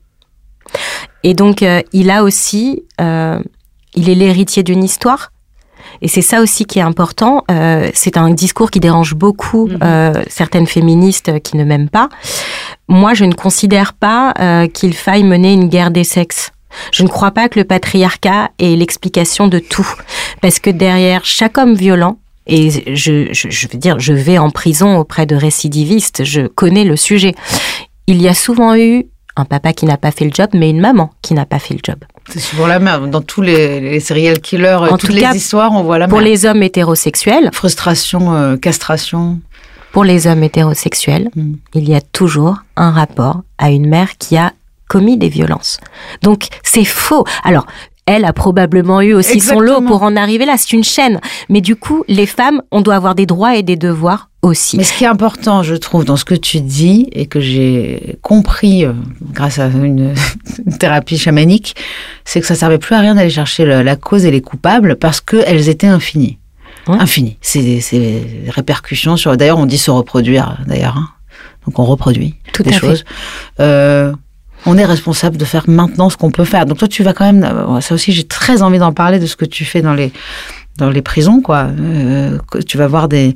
Et donc, il a aussi, il est l'héritier d'une histoire. Et c'est ça aussi qui est important. C'est un discours qui dérange beaucoup certaines féministes qui ne m'aiment pas. Moi, je ne considère pas qu'il faille mener une guerre des sexes. Je ne crois pas que le patriarcat est l'explication de tout. Parce que derrière chaque homme violent, et je veux dire, je vais en prison auprès de récidivistes, je connais le sujet. Il y a souvent eu un papa qui n'a pas fait le job, mais une maman qui n'a pas fait le job. C'est souvent la mère. Dans tous les serial killers, toutes les histoires, on voit la mère. Pour les hommes hétérosexuels. Frustration, castration. Pour les hommes hétérosexuels, il y a toujours un rapport à une mère qui a commis des violences. Donc, c'est faux. Alors, elle a probablement eu aussi son lot pour en arriver là. C'est une chaîne. Mais du coup, les femmes, on doit avoir des droits et des devoirs aussi. Mais ce qui est important, je trouve, dans ce que tu dis, et que j'ai compris grâce à une thérapie chamanique, c'est que ça servait plus à rien d'aller chercher la cause et les coupables parce qu'elles étaient infinies. Infinies. C'est des répercussions sur... D'ailleurs, on dit se reproduire, d'ailleurs. Hein. Donc, on reproduit des choses. On est responsable de faire maintenant ce qu'on peut faire. Donc toi, tu vas quand même... Ça aussi, j'ai très envie d'en parler de ce que tu fais dans les prisons, quoi. Tu vas voir des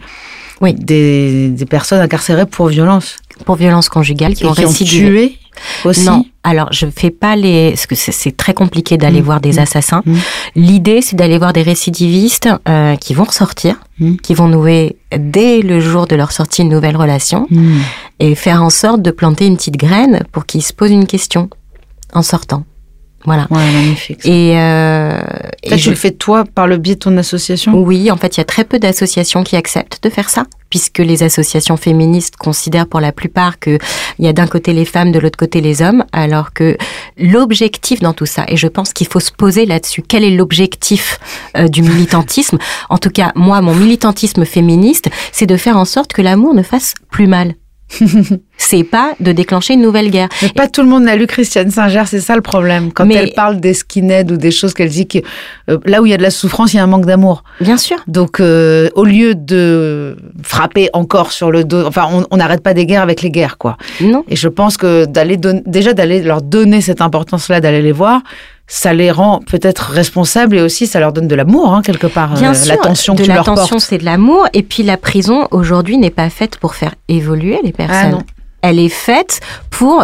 personnes incarcérées pour violence. Pour violence conjugale, qui ont tué aussi. Non, alors je fais pas parce que c'est très compliqué d'aller voir des assassins. L'idée, c'est d'aller voir des récidivistes qui vont ressortir, qui vont nouer dès le jour de leur sortie une nouvelle relation et faire en sorte de planter une petite graine pour qu'ils se posent une question en sortant. Voilà. Ouais, magnifique. Et tu le fais toi par le biais de ton association ? Oui, en fait, il y a très peu d'associations qui acceptent de faire ça, puisque les associations féministes considèrent pour la plupart qu'il y a d'un côté les femmes, de l'autre côté les hommes, alors que l'objectif dans tout ça, et je pense qu'il faut se poser là-dessus, quel est l'objectif du militantisme ? En tout cas, moi, mon militantisme féministe, c'est de faire en sorte que l'amour ne fasse plus mal. C'est pas de déclencher une nouvelle guerre. Mais pas tout le monde n'a lu Christiane Singer, c'est ça le problème. Quand elle parle des skinheads ou des choses qu'elle dit que là où il y a de la souffrance, il y a un manque d'amour. Bien sûr. Donc au lieu de frapper encore sur le dos, enfin on n'arrête pas des guerres avec les guerres, quoi. Non. Et je pense que d'aller leur donner cette importance-là, d'aller les voir, ça les rend peut-être responsables et aussi ça leur donne de l'amour, hein, quelque part. Bien sûr, l'attention que tu leur portes. De l'attention, c'est de l'amour. Et puis la prison, aujourd'hui, n'est pas faite pour faire évoluer les personnes. Ah non. Elle est faite pour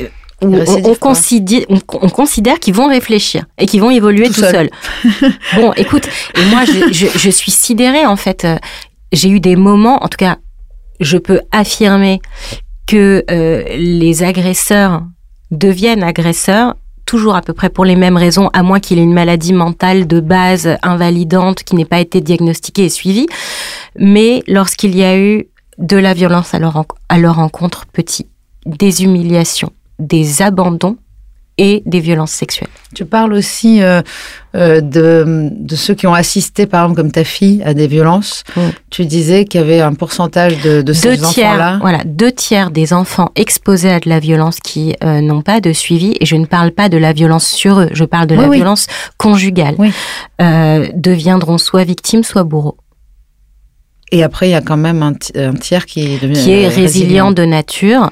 on considère qu'ils vont réfléchir et qu'ils vont évoluer tout seuls. Bon, écoute, et moi, je suis sidérée, en fait. J'ai eu des moments, en tout cas, je peux affirmer que les agresseurs deviennent agresseurs toujours à peu près pour les mêmes raisons, à moins qu'il ait une maladie mentale de base invalidante qui n'ait pas été diagnostiquée et suivie. Mais lorsqu'il y a eu de la violence à leur encontre, des humiliations, des abandons, et des violences sexuelles. Tu parles aussi de ceux qui ont assisté, par exemple, comme ta fille, à des violences. Tu disais qu'il y avait un pourcentage de ces enfants-là. Voilà, 2/3 des enfants exposés à de la violence qui n'ont pas de suivi, et je ne parle pas de la violence sur eux, je parle de la violence conjugale, deviendront soit victimes, soit bourreaux. Et après, il y a quand même un tiers qui est résilient de nature.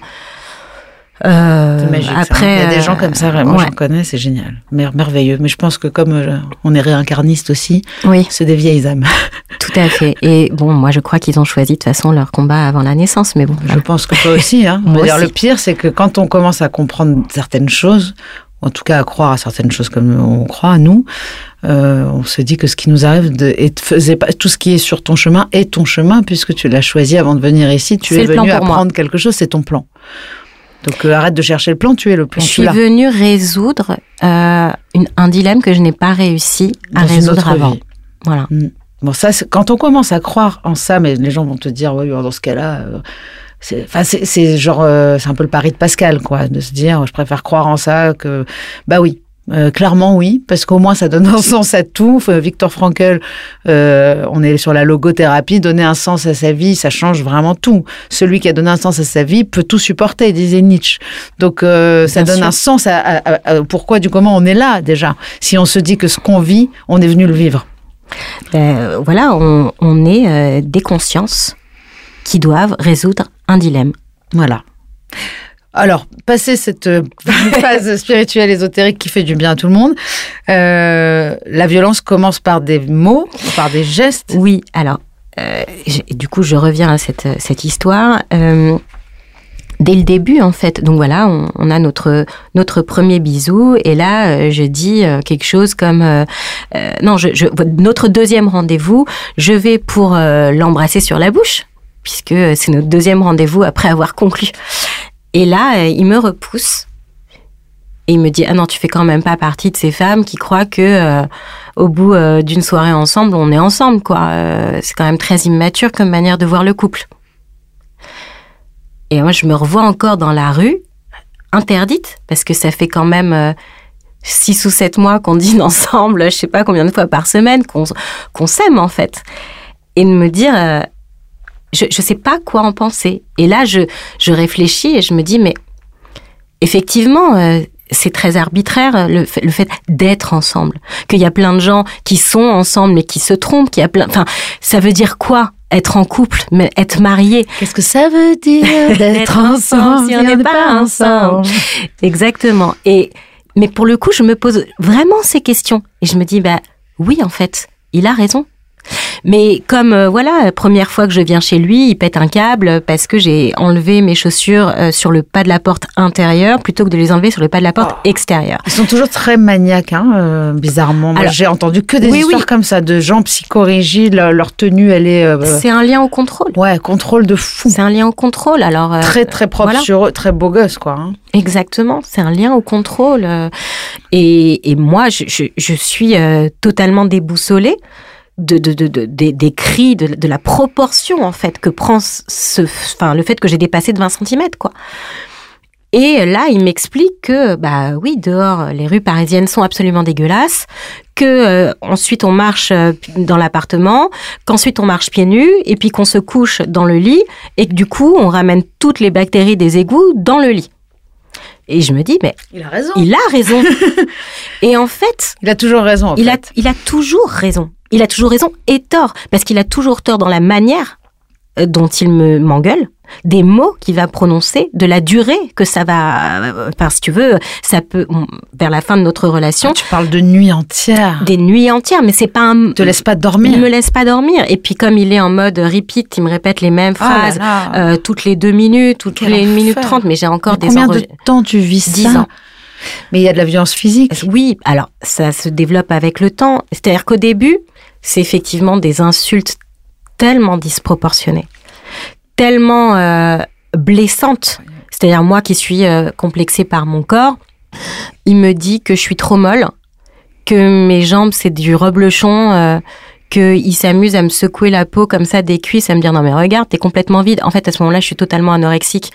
C'est magique, après, il y a des gens comme ça, moi j'en connais, c'est génial, merveilleux. Mais je pense que comme on est réincarniste aussi, c'est des vieilles âmes. Tout à fait. Et bon, moi je crois qu'ils ont choisi de toute façon leur combat avant la naissance, mais bon. Je pense que toi aussi. Hein. Le pire, c'est que quand on commence à comprendre certaines choses, en tout cas à croire à certaines choses comme on croit à nous, on se dit que ce qui nous arrive tout ce qui est sur ton chemin est ton chemin, puisque tu l'as choisi avant de venir ici. Tu es venu apprendre quelque chose, c'est ton plan. Donc arrête de chercher le plan, tu es le plan. Je suis venue résoudre un dilemme que je n'ai pas réussi à résoudre avant. Voilà. Bon, ça, quand on commence à croire en ça, mais les gens vont te dire, oui, dans ce cas-là, c'est genre, c'est un peu le pari de Pascal, quoi, de se dire, je préfère croire en ça que, bah oui. Clairement oui, parce qu'au moins ça donne un sens à tout. Viktor Frankl, on est sur la logothérapie, donner un sens à sa vie, ça change vraiment tout. Celui qui a donné un sens à sa vie peut tout supporter, disait Nietzsche. Donc ça donne un sens à pourquoi, du comment on est là déjà. Si on se dit que ce qu'on vit, on est venu le vivre. Voilà, on est des consciences qui doivent résoudre un dilemme. Voilà. Alors, passer cette phase spirituelle ésotérique qui fait du bien à tout le monde, la violence commence par des mots, par des gestes. Oui, alors, du coup, je reviens à cette histoire. Dès le début, en fait, donc voilà, on a notre premier bisou, et là, je dis quelque chose comme... notre deuxième rendez-vous, je vais pour l'embrasser sur la bouche, puisque c'est notre deuxième rendez-vous après avoir conclu. Et là, il me repousse et il me dit « Ah non, tu fais quand même pas partie de ces femmes qui croient que au bout d'une soirée ensemble, on est ensemble, quoi. C'est quand même très immature comme manière de voir le couple. » Et moi, je me revois encore dans la rue, interdite, parce que ça fait quand même 6 ou 7 mois qu'on dîne ensemble, je sais pas combien de fois par semaine, qu'on s'aime, en fait. Et de me dire... Je sais pas quoi en penser. Et là, je réfléchis et je me dis, mais effectivement, c'est très arbitraire le fait d'être ensemble. Qu'il y a plein de gens qui sont ensemble mais qui se trompent. Enfin, ça veut dire quoi, être en couple, mais être marié? Qu'est-ce que ça veut dire d'être ensemble si on n'est pas ensemble? Exactement. Mais pour le coup, je me pose vraiment ces questions. Et je me dis, bah oui, en fait, il a raison. Mais comme, première fois que je viens chez lui, il pète un câble parce que j'ai enlevé mes chaussures sur le pas de la porte intérieure plutôt que de les enlever sur le pas de la porte extérieure. Ils sont toujours très maniaques, bizarrement. Moi, j'ai entendu que des histoires comme ça, de gens psychorigides, leur tenue, elle est... C'est un lien au contrôle. Ouais, contrôle de fou. C'est un lien au contrôle, alors... très, très propre sur eux, très beau gosse, quoi. Hein. Exactement, c'est un lien au contrôle. Et moi, je suis totalement déboussolée des cris, de la proportion, en fait, que prend le fait que j'ai dépassé de 20 cm, quoi. Et là, il m'explique que, bah oui, dehors, les rues parisiennes sont absolument dégueulasses, que ensuite on marche dans l'appartement, qu'ensuite on marche pieds nus, et puis qu'on se couche dans le lit, et que du coup, on ramène toutes les bactéries des égouts dans le lit. Et je me dis, mais... Il a raison. Il a raison. Et en fait... Il a toujours raison, en fait. Il a toujours raison. Il a toujours raison et tort. Parce qu'il a toujours tort dans la manière dont il m'engueule, des mots qu'il va prononcer, de la durée que ça va... Enfin, si tu veux, ça peut... Vers la fin de notre relation... Tu parles de nuits entières. Des nuits entières, mais c'est pas un... Il te laisse pas dormir. Il me laisse pas dormir. Et puis, comme il est en mode repeat, il me répète les mêmes phrases toutes les 2 minutes, toutes les 1 minute 30, mais j'ai encore des... Combien de temps tu vis ça? 10 ans. Mais il y a de la violence physique. Oui, alors, ça se développe avec le temps. C'est-à-dire qu'au début, c'est effectivement des insultes tellement disproportionnées, tellement blessantes. C'est-à-dire moi qui suis complexée par mon corps, il me dit que je suis trop molle, que mes jambes c'est du reblochon, qu'il s'amuse à me secouer la peau comme ça des cuisses, à me dire non mais regarde, t'es complètement vide. En fait, à ce moment-là, je suis totalement anorexique.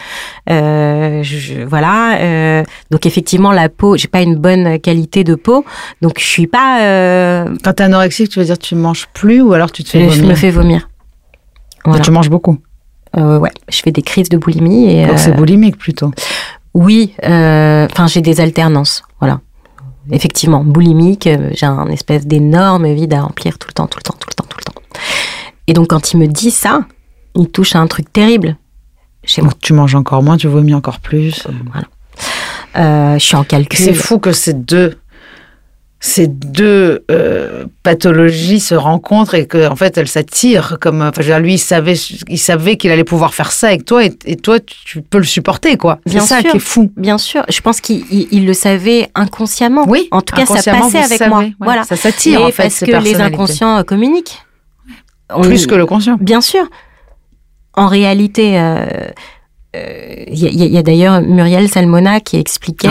Voilà. Donc effectivement, la peau, j'ai pas une bonne qualité de peau, donc je suis pas. Quand t'es anorexique, tu veux dire tu manges plus ou alors tu te fais vomir? Je me fais vomir. Voilà. Tu manges beaucoup. Ouais, je fais des crises de boulimie et. Donc c'est boulimique plutôt. Oui. Enfin, j'ai des alternances. Voilà. Effectivement, boulimique, j'ai un espèce d'énorme vide à remplir tout le temps. Et donc, quand il me dit ça, il touche à un truc terrible chez moi. Tu manges encore moins, tu vomis encore plus. Voilà. Je suis en calcul. C'est fou que ces deux pathologies se rencontrent et qu'en fait, elles s'attirent. Comme, enfin, je veux dire, lui, il savait qu'il allait pouvoir faire ça avec toi et toi, tu peux le supporter, quoi. C'est ça qui est fou. Bien sûr. Je pense qu'il le savait inconsciemment. Oui. En tout cas, ça passait avec moi. Ouais, voilà. Ça s'attire, en fait, parce que les inconscients communiquent. Plus que le conscient. Bien sûr. En réalité, y a d'ailleurs Muriel Salmona qui expliquait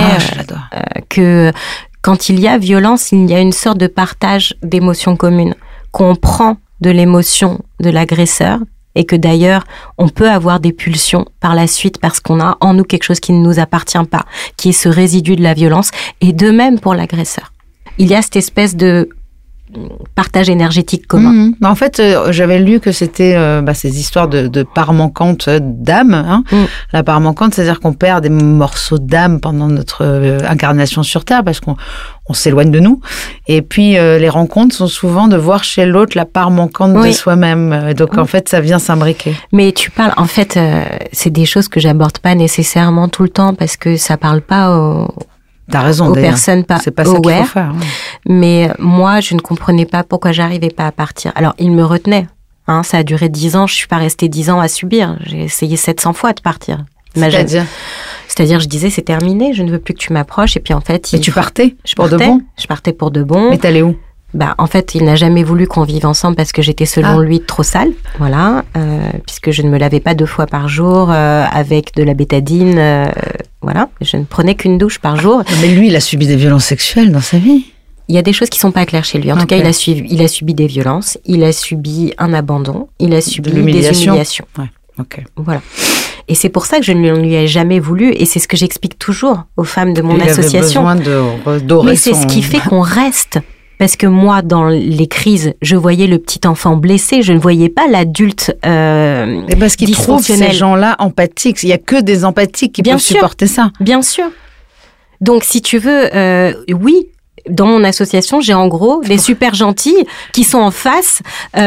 que quand il y a violence, il y a une sorte de partage d'émotions communes, qu'on prend de l'émotion de l'agresseur et que d'ailleurs, on peut avoir des pulsions par la suite parce qu'on a en nous quelque chose qui ne nous appartient pas, qui est ce résidu de la violence, et de même pour l'agresseur. Il y a cette espèce de partage énergétique commun. En fait, j'avais lu que c'était ces histoires de part manquante d'âme. Hein. La part manquante, c'est-à-dire qu'on perd des morceaux d'âme pendant notre incarnation sur Terre parce qu'on s'éloigne de nous. Et puis, les rencontres sont souvent de voir chez l'autre la part manquante de soi-même. Donc, en fait, ça vient s'imbriquer. Mais tu parles, en fait, c'est des choses que j'aborde pas nécessairement tout le temps parce que ça parle pas T'as raison, aux personnes pas c'est pas ça qu'il faut faire. Mais moi, je ne comprenais pas pourquoi j'arrivais pas à partir. Alors, il me retenait. Hein, ça a duré 10 ans. Je suis pas restée 10 ans à subir. J'ai essayé 700 fois de partir. C'est-à-dire, je disais, c'est terminé. Je ne veux plus que tu m'approches. Et puis, en fait... Mais tu partais pour de bon? Je partais pour de bon. Mais t'allais où? En fait, il n'a jamais voulu qu'on vive ensemble parce que j'étais, selon lui, trop sale. Voilà. Puisque je ne me lavais pas 2 fois par jour avec de la bétadine. Voilà. Je ne prenais qu'une douche par jour. Mais lui, il a subi des violences sexuelles dans sa vie. Il y a des choses qui sont pas claires chez lui. En tout cas, il a subi des violences. Il a subi un abandon. Il a subi des humiliations. Ouais. Ok. Voilà. Et c'est pour ça que je ne lui ai jamais voulu. Et c'est ce que j'explique toujours aux femmes de mon association. Il avait besoin de dorer. Mais c'est ce qui fait qu'on reste. Parce que moi, dans les crises, je voyais le petit enfant blessé, je ne voyais pas l'adulte et parce qu'ils trouvent ces gens-là empathiques. Il n'y a que des empathiques qui peuvent supporter ça. Bien sûr. Donc, si tu veux, oui, dans mon association, j'ai en gros des super gentils qui sont en face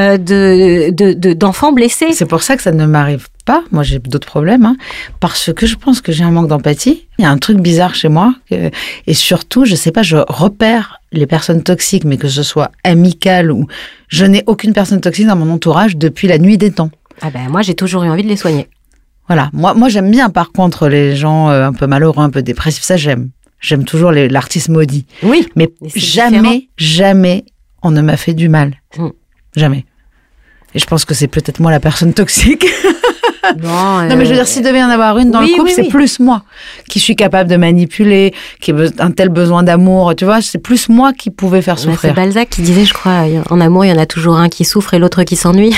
d'enfants blessés. C'est pour ça que ça ne m'arrive pas. Moi, j'ai d'autres problèmes, hein, parce que je pense que j'ai un manque d'empathie. Il y a un truc bizarre chez moi. Et surtout, je sais pas, je repère les personnes toxiques, mais que ce soit amical ou... Je n'ai aucune personne toxique dans mon entourage depuis la nuit des temps. Moi, j'ai toujours eu envie de les soigner. Voilà. Moi, j'aime bien, par contre, les gens un peu malheureux, un peu dépressifs. Ça, j'aime. J'aime toujours l'artiste maudit. Oui. Mais jamais on ne m'a fait du mal. Jamais. Et je pense que c'est peut-être moi la personne toxique. Non, mais je veux dire, s'il devait y en avoir une dans le couple, c'est plus moi qui suis capable de manipuler, qui a un tel besoin d'amour. Tu vois, c'est plus moi qui pouvais faire souffrir. C'est Balzac qui disait, je crois, en amour, il y en a toujours un qui souffre et l'autre qui s'ennuie.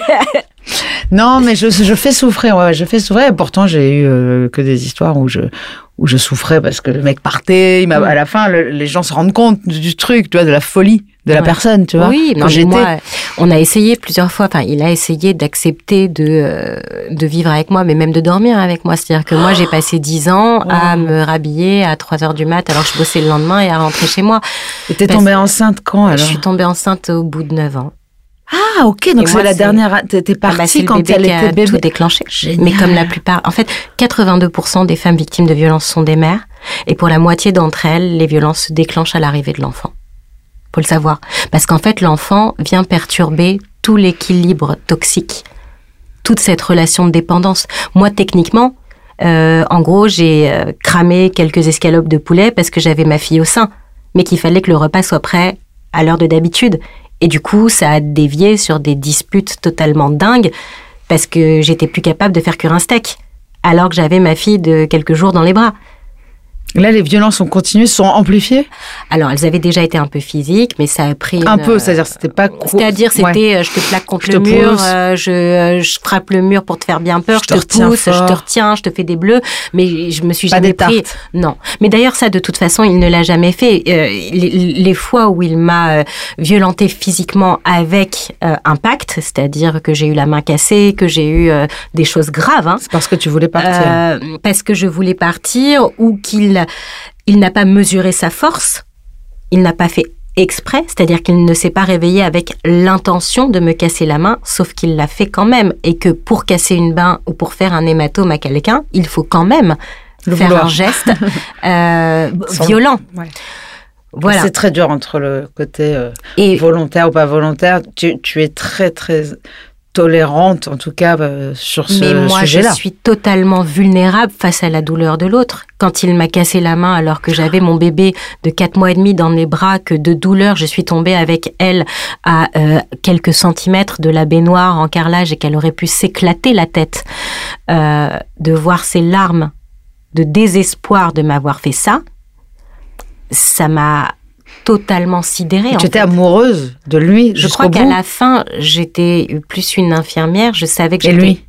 Non, mais je fais souffrir. Ouais, je fais souffrir. Et pourtant, j'ai eu que des histoires où je souffrais parce que le mec partait. À la fin, les gens se rendent compte du truc, tu vois, de la folie de la personne, tu vois. Oui, moi, on a essayé plusieurs fois. Enfin, il a essayé d'accepter de vivre avec moi, mais même de dormir avec moi. C'est-à-dire que moi, j'ai passé 10 ans à me rhabiller à 3h du mat, alors que je bossais le lendemain et à rentrer chez moi. Et t'es tombée enceinte quand, alors? Je suis tombée enceinte au bout de 9 ans. Ah, ok, donc c'est la dernière. T'es partie quand elle était bébé. Tout déclenché. Génial. Mais comme la plupart, en fait, 82% des femmes victimes de violences sont des mères, et pour la moitié d'entre elles, les violences se déclenchent à l'arrivée de l'enfant. Faut le savoir, parce qu'en fait, l'enfant vient perturber tout l'équilibre toxique, toute cette relation de dépendance. Moi, techniquement, en gros, j'ai cramé quelques escalopes de poulet parce que j'avais ma fille au sein, mais qu'il fallait que le repas soit prêt à l'heure de d'habitude. Et du coup, ça a dévié sur des disputes totalement dingues parce que j'étais plus capable de faire cuire un steak alors que j'avais ma fille de quelques jours dans les bras. Là, les violences ont continué, sont amplifiées? Alors, elles avaient déjà été un peu physiques, mais ça a pris... Un peu, c'est-à-dire c'était pas... C'est-à-dire, c'était je te plaque contre le mur, je frappe le mur pour te faire bien peur, je te pousse, je te retiens, je te fais des bleus, mais je me suis jamais pris... Non. Mais d'ailleurs, ça, de toute façon, il ne l'a jamais fait. Les fois où il m'a violenté physiquement avec impact, c'est-à-dire que j'ai eu la main cassée, que j'ai eu des choses graves... C'est parce que tu voulais partir. Parce que je voulais partir, ou qu'il n'a pas mesuré sa force, il n'a pas fait exprès, c'est-à-dire qu'il ne s'est pas réveillé avec l'intention de me casser la main, sauf qu'il l'a fait quand même, et que pour casser une main ou pour faire un hématome à quelqu'un, il faut quand même faire un geste violent. Ouais. Voilà. C'est très dur entre le côté volontaire ou pas volontaire. Tu es très, très... tolérante, en tout cas, sur ce sujet-là. Mais moi, je suis totalement vulnérable face à la douleur de l'autre. Quand il m'a cassé la main alors que j'avais mon bébé de 4 mois et demi dans mes bras, que de douleur, je suis tombée avec elle à quelques centimètres de la baignoire en carrelage et qu'elle aurait pu s'éclater la tête, de voir ses larmes de désespoir de m'avoir fait ça, ça m'a totalement sidérée. Tu étais amoureuse de lui Je crois qu'à la fin, j'étais plus une infirmière. Je savais que j'étais... Et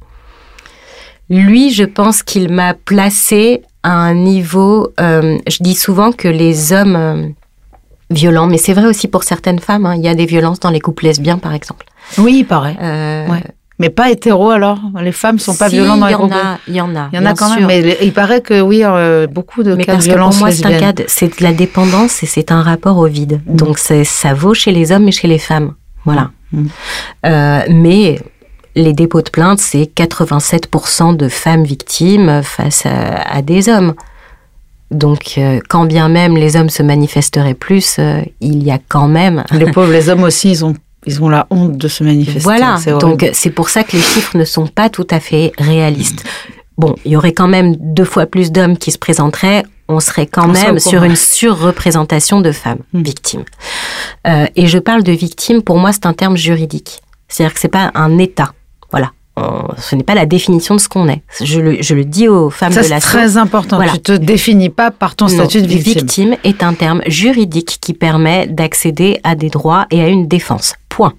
lui, je pense qu'il m'a placée à un niveau... je dis souvent que les hommes violents, mais c'est vrai aussi pour certaines femmes, hein, il y a des violences dans les couples lesbiens, par exemple. Oui, il paraît. Ouais. Mais pas hétéro, alors? Les femmes ne sont pas violentes dans les groupes? Il y en a. Il y en a quand même, mais il paraît que oui, beaucoup de cas de violence lesbienne. Mais parce que pour moi, c'est de la dépendance et c'est un rapport au vide. Donc ça vaut chez les hommes et chez les femmes. Voilà. Mais les dépôts de plainte, c'est 87% de femmes victimes face à des hommes. Donc, quand bien même les hommes se manifesteraient plus, il y a quand même... Les pauvres, les hommes aussi, ils ont la honte de se manifester. Voilà, donc c'est pour ça que les chiffres ne sont pas tout à fait réalistes. Bon, il y aurait quand même 2 fois plus d'hommes qui se présenteraient, on serait quand même sur une surreprésentation de femmes victimes. Et je parle de victimes, pour moi c'est un terme juridique. C'est-à-dire que c'est pas un état, voilà. Ce n'est pas la définition de ce qu'on est. Je le dis aux femmes de la... Ça, c'est très important. Voilà. Tu te définis pas par ton statut de victime. Victime est un terme juridique qui permet d'accéder à des droits et à une défense. Point.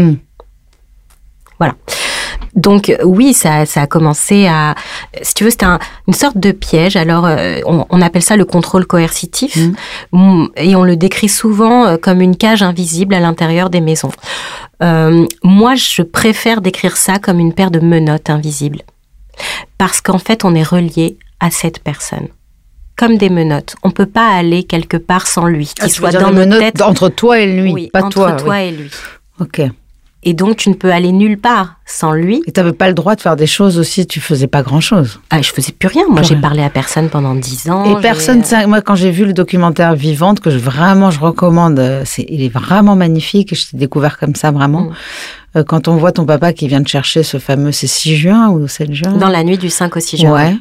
Voilà. Donc oui, ça a commencé à... Si tu veux, c'était une sorte de piège. Alors, on appelle ça le contrôle coercitif. Et on le décrit souvent comme une cage invisible à l'intérieur des maisons. Moi, je préfère décrire ça comme une paire de menottes invisibles. Parce qu'en fait, on est relié à cette personne. Comme des menottes. On ne peut pas aller quelque part sans lui. Qu'il soit dans notre tête. Entre toi et lui, oui, pas toi. Entre toi et lui. Ok. Et donc, tu ne peux aller nulle part sans lui. Et tu n'avais pas le droit de faire des choses aussi, tu faisais pas grand-chose. Ah, je faisais plus rien. Moi, j'ai parlé à personne pendant 10 ans. Et personne, moi, quand j'ai vu le documentaire Vivante, que je recommande, il est vraiment magnifique, et je t'ai découvert comme ça, vraiment. Quand on voit ton papa qui vient te chercher ce fameux, c'est 6 juin ou 7 juin? Dans la nuit du 5 au 6 juin. Ouais.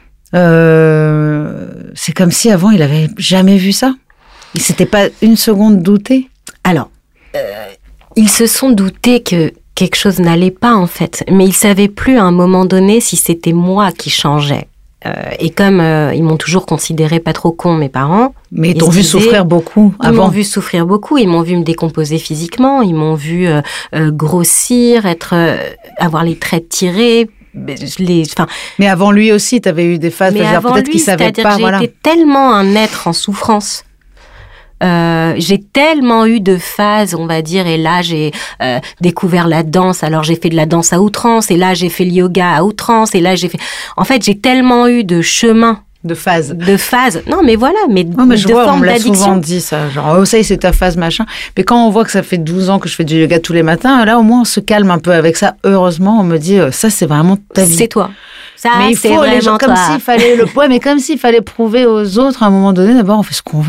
C'est comme si avant, il avait jamais vu ça. Il s'était pas une seconde douté. Alors, ils se sont doutés que quelque chose n'allait pas, en fait. Mais ils savaient plus, à un moment donné, si c'était moi qui changeais. Et comme ils m'ont toujours considéré pas trop con, mes parents... Mais ils t'ont vu souffrir beaucoup avant. Ils m'ont vu souffrir beaucoup. Ils m'ont vu me décomposer physiquement. Ils m'ont vu grossir, avoir les traits tirés... Mais avant lui aussi, tu avais eu des phases... peut-être qu'il savait pas. J'ai été tellement un être en souffrance... j'ai tellement eu de phases, on va dire, et là j'ai découvert la danse, alors j'ai fait de la danse à outrance, et là j'ai fait le yoga à outrance, et là j'ai fait... En fait, j'ai tellement eu de chemins. De phases. Non, mais voilà, mais je de vois, formes d'addiction. On me l'a souvent dit, ça. Genre, ça y est, c'est ta phase, machin. Mais quand on voit que ça fait 12 ans que je fais du yoga tous les matins, là, au moins, on se calme un peu avec ça. Heureusement, on me dit, ça, c'est vraiment ta vie. C'est toi. Ça, mais il faut les gens comme s'il fallait le poids, mais comme s'il fallait prouver aux autres, à un moment donné, d'abord, on fait ce qu'on veut.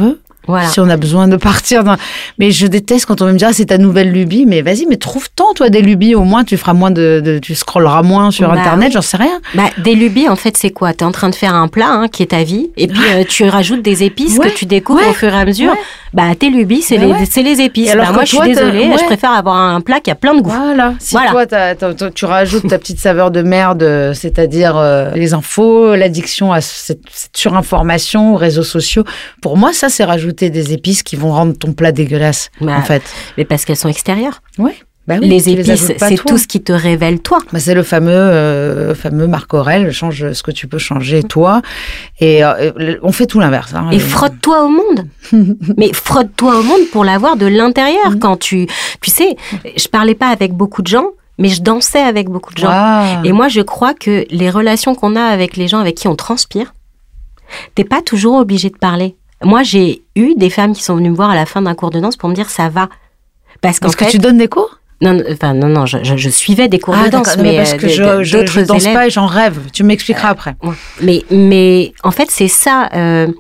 Voilà. Si on a besoin de partir Mais je déteste quand on me dit c'est ta nouvelle lubie, mais vas-y, mais trouve-t'en toi des lubies, au moins tu feras moins tu scrolleras moins sur Internet, oui. J'en sais rien. Des lubies, en fait, c'est quoi? T'es en train de faire un plat qui est ta vie, et puis tu rajoutes des épices que tu découvres au fur et à mesure. Tes lubies, c'est les épices. Moi, je suis désolée, je préfère avoir un plat qui a plein de goût. Voilà. Si toi, tu rajoutes ta petite saveur de merde, c'est-à-dire les infos, l'addiction à cette surinformation aux réseaux sociaux, pour moi, ça, c'est rajouter des épices qui vont rendre ton plat dégueulasse, en fait. Mais parce qu'elles sont extérieures. Oui. Les épices, c'est tout ce qui te révèle toi. C'est le fameux Marc Aurèle, change ce que tu peux changer toi. Et on fait tout l'inverse. Et frotte-toi au monde. Mais frotte-toi au monde pour l'avoir de l'intérieur. Quand tu sais, je parlais pas avec beaucoup de gens, mais je dansais avec beaucoup de gens. Et moi, je crois que les relations qu'on a avec les gens avec qui on transpire, t'es pas toujours obligé de parler. Moi, j'ai eu des femmes qui sont venues me voir à la fin d'un cours de danse pour me dire ça va. Parce que tu donnes des cours? Non, je suivais des cours de danse, mais parce que je danse pas et j'en rêve. Tu m'expliqueras après. Mais en fait, c'est ça,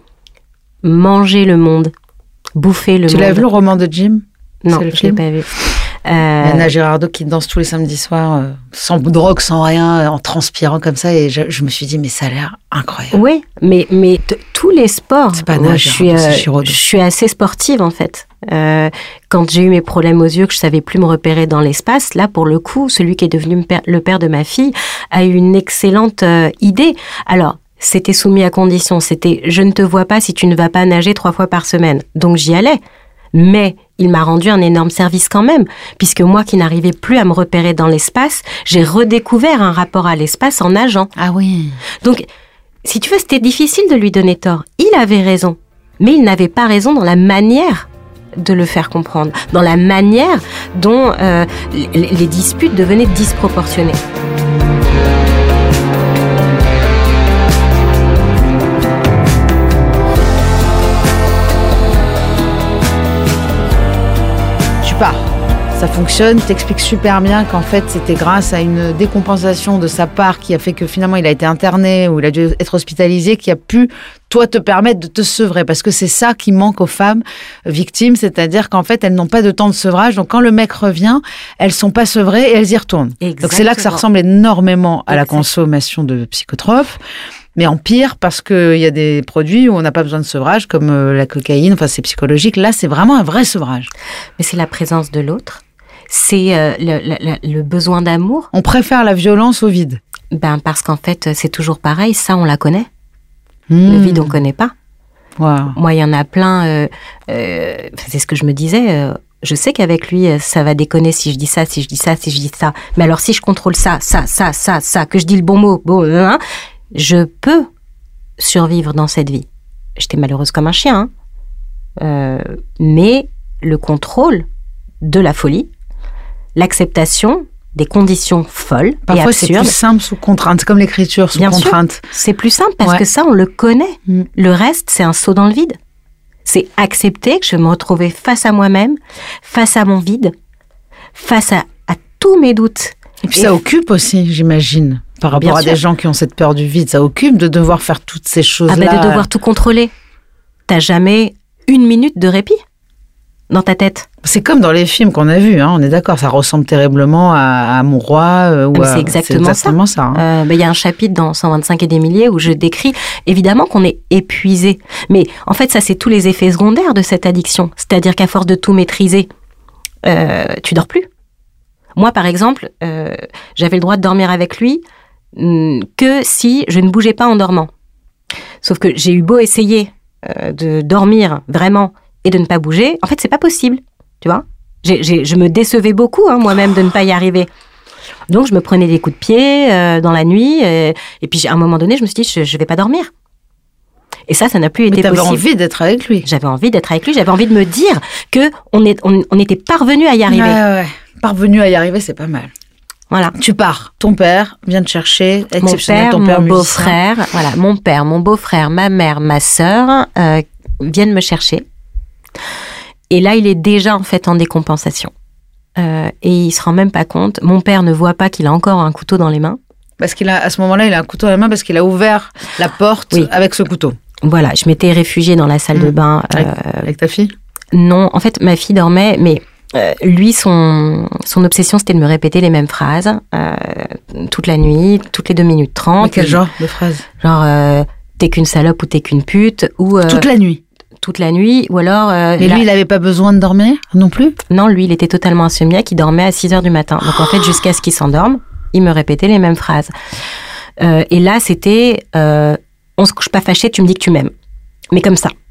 manger le monde, bouffer le monde. Tu l'as vu le roman de Jim? Non, je l'ai pas vu. Il y a Anna Girardot qui danse tous les samedis soirs, sans drogue, sans rien, en transpirant comme ça, et je me suis dit, mais ça a l'air incroyable. Oui, mais tous les sports, c'est pas Anna Girardot, je suis assez sportive en fait. Quand j'ai eu mes problèmes aux yeux, que je savais plus me repérer dans l'espace, là pour le coup, celui qui est devenu le père de ma fille a eu une excellente idée. Alors, c'était soumis à condition, c'était je ne te vois pas si tu ne vas pas nager 3 fois par semaine. Donc j'y allais. Mais il m'a rendu un énorme service quand même, puisque moi qui n'arrivais plus à me repérer dans l'espace, j'ai redécouvert un rapport à l'espace en nageant. Ah oui. Donc, si tu veux, c'était difficile de lui donner tort. Il avait raison, mais il n'avait pas raison dans la manière de le faire comprendre, dans la manière dont les disputes devenaient disproportionnées. Ça fonctionne, t'expliques super bien qu'en fait c'était grâce à une décompensation de sa part qui a fait que finalement il a été interné ou il a dû être hospitalisé, qui a pu toi te permettre de te sevrer, parce que c'est ça qui manque aux femmes victimes, c'est-à-dire qu'en fait elles n'ont pas de temps de sevrage, donc quand le mec revient, elles sont pas sevrées et elles y retournent. Exactement. Donc c'est là que ça ressemble énormément à la consommation de psychotropes. Mais en pire, parce qu'il y a des produits où on n'a pas besoin de sevrage, comme la cocaïne, enfin c'est psychologique. Là, c'est vraiment un vrai sevrage. Mais c'est la présence de l'autre, c'est le besoin d'amour. On préfère la violence au vide. Parce qu'en fait, c'est toujours pareil, ça on la connaît. Le vide, on ne connaît pas. Wow. Moi, il y en a plein, c'est ce que je me disais... je sais qu'avec lui, ça va déconner si je dis ça, si je dis ça, si je dis ça. Mais alors, si je contrôle ça, que je dis le bon mot, je peux survivre dans cette vie. J'étais malheureuse comme un chien, mais le contrôle de la folie, l'acceptation des conditions folles parfois et absurdes. C'est plus simple sous contrainte, c'est comme l'écriture sous Bien contrainte. Sûr, c'est plus simple parce que ça, on le connaît. Le reste, c'est un saut dans le vide. C'est accepter que je me retrouvais face à moi-même, face à mon vide, face à tous mes doutes. Et puis ça occupe aussi, j'imagine, par rapport à des gens qui ont cette peur du vide. Ça occupe de devoir faire toutes ces choses-là. De devoir tout contrôler. T'as jamais 1 minute de répit dans ta tête. C'est comme dans les films qu'on a vus, on est d'accord, ça ressemble terriblement à Mon Roi. C'est exactement ça. Il y a un chapitre dans 125 et des milliers où je décris, évidemment qu'on est épuisé. Mais en fait, ça, c'est tous les effets secondaires de cette addiction. C'est-à-dire qu'à force de tout maîtriser, tu dors plus. Moi, par exemple, j'avais le droit de dormir avec lui que si je ne bougeais pas en dormant. Sauf que j'ai eu beau essayer de dormir vraiment et de ne pas bouger, en fait, c'est pas possible, tu vois. Je me décevais beaucoup, moi-même, de ne pas y arriver. Donc, je me prenais des coups de pied dans la nuit, et puis à un moment donné, je me suis dit, je vais pas dormir. Et ça n'a plus été possible. Mais t'avais envie d'être avec lui. J'avais envie d'être avec lui, j'avais envie de me dire que on était parvenus à y arriver. Ouais. Parvenu à y arriver, c'est pas mal. Voilà. Tu pars. Ton père vient te chercher. Exceptionnel, ton père mon musicien. beau-frère, voilà, mon père, mon beau-frère, ma mère, ma sœur viennent me chercher. Et là, il est déjà en fait en décompensation. Et il se rend même pas compte. Mon père ne voit pas qu'il a encore un couteau dans les mains. Parce qu'à ce moment-là, il a un couteau dans les mains parce qu'il a ouvert la porte avec ce couteau. Voilà, je m'étais réfugiée dans la salle de bain. Avec ta fille ? Non, en fait, ma fille dormait, mais lui, son obsession, c'était de me répéter les mêmes phrases toute la nuit, toutes les 2 minutes 30. Mais quel genre de phrases ? Genre, t'es qu'une salope ou t'es qu'une pute, ou... toute la nuit ? Toute la nuit, ou alors... Mais lui, il n'avait pas besoin de dormir non plus ? Non, lui, il était totalement insomniaque, il dormait à 6h du matin. Donc, en fait, jusqu'à ce qu'il s'endorme, il me répétait les mêmes phrases. Et là, c'était... on se couche pas fâché, tu me dis que tu m'aimes. Mais comme ça.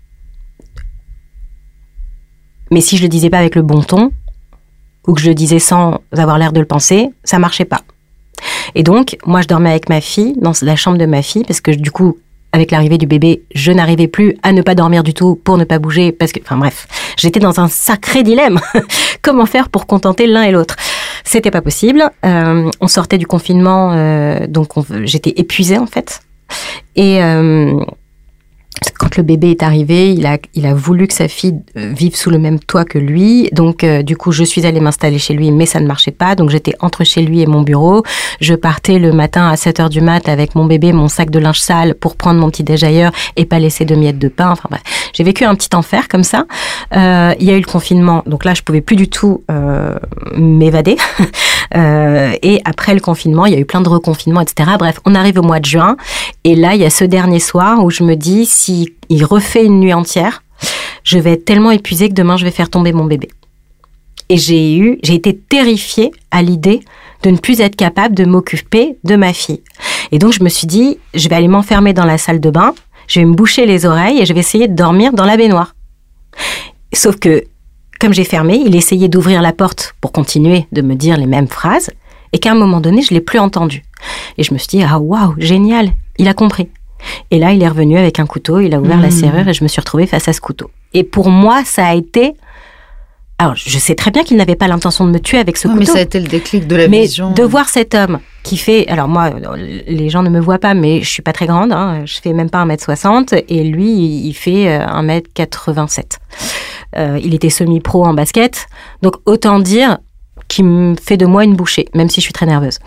Mais si je le disais pas avec le bon ton, ou que je le disais sans avoir l'air de le penser, ça marchait pas. Et donc, moi, je dormais avec ma fille, dans la chambre de ma fille, parce que du coup, avec l'arrivée du bébé, je n'arrivais plus à ne pas dormir du tout pour ne pas bouger, parce que, enfin bref, j'étais dans un sacré dilemme. Comment faire pour contenter l'un et l'autre ? C'était pas possible. On sortait du confinement, donc j'étais épuisée en fait. Et quand le bébé est arrivé, il a voulu que sa fille vive sous le même toit que lui. Donc, du coup, je suis allée m'installer chez lui, mais ça ne marchait pas. Donc, j'étais entre chez lui et mon bureau. Je partais le matin à 7h du mat avec mon bébé, mon sac de linge sale pour prendre mon petit déj ailleurs et pas laisser 2 miettes de pain. Enfin bref, j'ai vécu un petit enfer comme ça. Il y a eu le confinement. Donc là, je pouvais plus du tout m'évader. Et après le confinement, il y a eu plein de reconfinements, etc. Bref, on arrive au mois de juin. Et là, il y a ce dernier soir où je me dis, si il refait une nuit entière, je vais être tellement épuisée que demain, je vais faire tomber mon bébé. Et j'ai été terrifiée à l'idée de ne plus être capable de m'occuper de ma fille. Et donc, je me suis dit, je vais aller m'enfermer dans la salle de bain, je vais me boucher les oreilles et je vais essayer de dormir dans la baignoire. Sauf que, comme j'ai fermé, il essayait d'ouvrir la porte pour continuer de me dire les mêmes phrases et qu'à un moment donné, je ne l'ai plus entendu. Et je me suis dit, ah waouh, génial, il a compris. Et là, il est revenu avec un couteau, il a ouvert la serrure et je me suis retrouvée face à ce couteau. Et pour moi, ça a été... Alors, je sais très bien qu'il n'avait pas l'intention de me tuer avec ce couteau. Mais ça a été le déclic de la vision. Mais de voir cet homme qui fait... Alors moi, les gens ne me voient pas, mais je suis pas très grande. Hein, je fais même pas 1m60 et lui, il fait 1m87. Il était semi-pro en basket. Donc, autant dire qu'il me fait de moi une bouchée, même si je suis très nerveuse.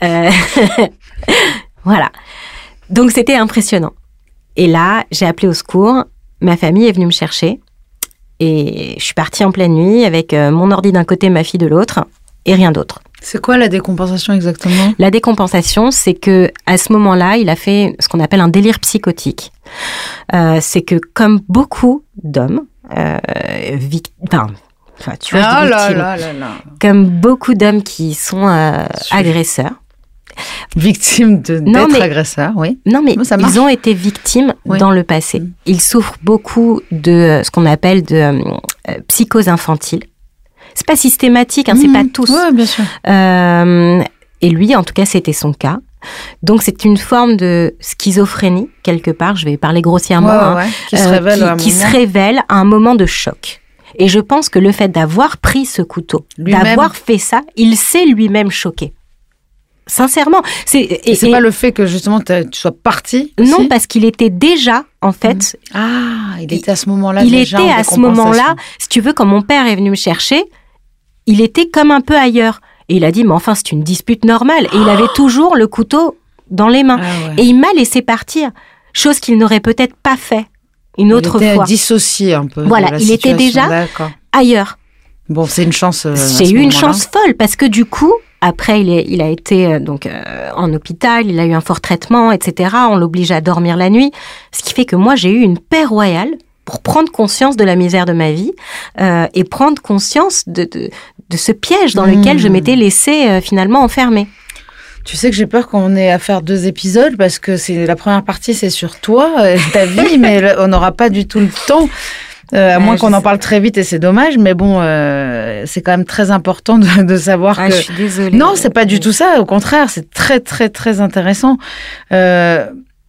Voilà. Donc, c'était impressionnant. Et là, j'ai appelé au secours. Ma famille est venue me chercher. Et je suis partie en pleine nuit avec mon ordi d'un côté, ma fille de l'autre, et rien d'autre. C'est quoi la décompensation exactement ? La décompensation, c'est que à ce moment-là, il a fait ce qu'on appelle un délire psychotique. C'est que comme beaucoup d'hommes, tu vois, comme beaucoup d'hommes qui sont agresseurs, victimes d'être agresseurs, oui. Non, mais ils ont été victimes dans le passé. Ils souffrent beaucoup de ce qu'on appelle de psychose infantile. C'est pas systématique, hein, c'est pas tous. Oui, bien sûr. Et lui, en tout cas, c'était son cas. Donc, c'est une forme de schizophrénie, quelque part. Je vais parler grossièrement. Qui se révèle à un moment de choc. Et je pense que le fait d'avoir pris ce couteau, d'avoir fait ça, il s'est lui-même choqué. Sincèrement. C'est pas le fait que justement tu sois partie aussi ? Non, parce qu'il était déjà, en fait... il était à ce moment-là déjà en décompensation. Il était à ce moment-là, si tu veux, quand mon père est venu me chercher, il était comme un peu ailleurs. Et il a dit, mais enfin, c'est une dispute normale. Et il avait toujours le couteau dans les mains. Et il m'a laissé partir, chose qu'il n'aurait peut-être pas fait une autre fois. Il était dissocié un peu. Voilà, il était déjà ailleurs. Bon, c'est une chance. J'ai eu une chance folle, parce que du coup... Après, il a été en hôpital, il a eu un fort traitement, etc. On l'oblige à dormir la nuit. Ce qui fait que moi, j'ai eu une paix royale pour prendre conscience de la misère de ma vie et prendre conscience de ce piège dans lequel je m'étais laissée finalement enfermée. Tu sais que j'ai peur qu'on ait à faire 2 épisodes parce que la première partie, c'est sur toi et ta vie, mais on n'aura pas du tout le temps. À moins qu'on en parle très vite et c'est dommage, mais bon, c'est quand même très important de savoir que... Je suis désolée. Non, c'est pas du tout ça, au contraire, c'est très, très, très intéressant. Les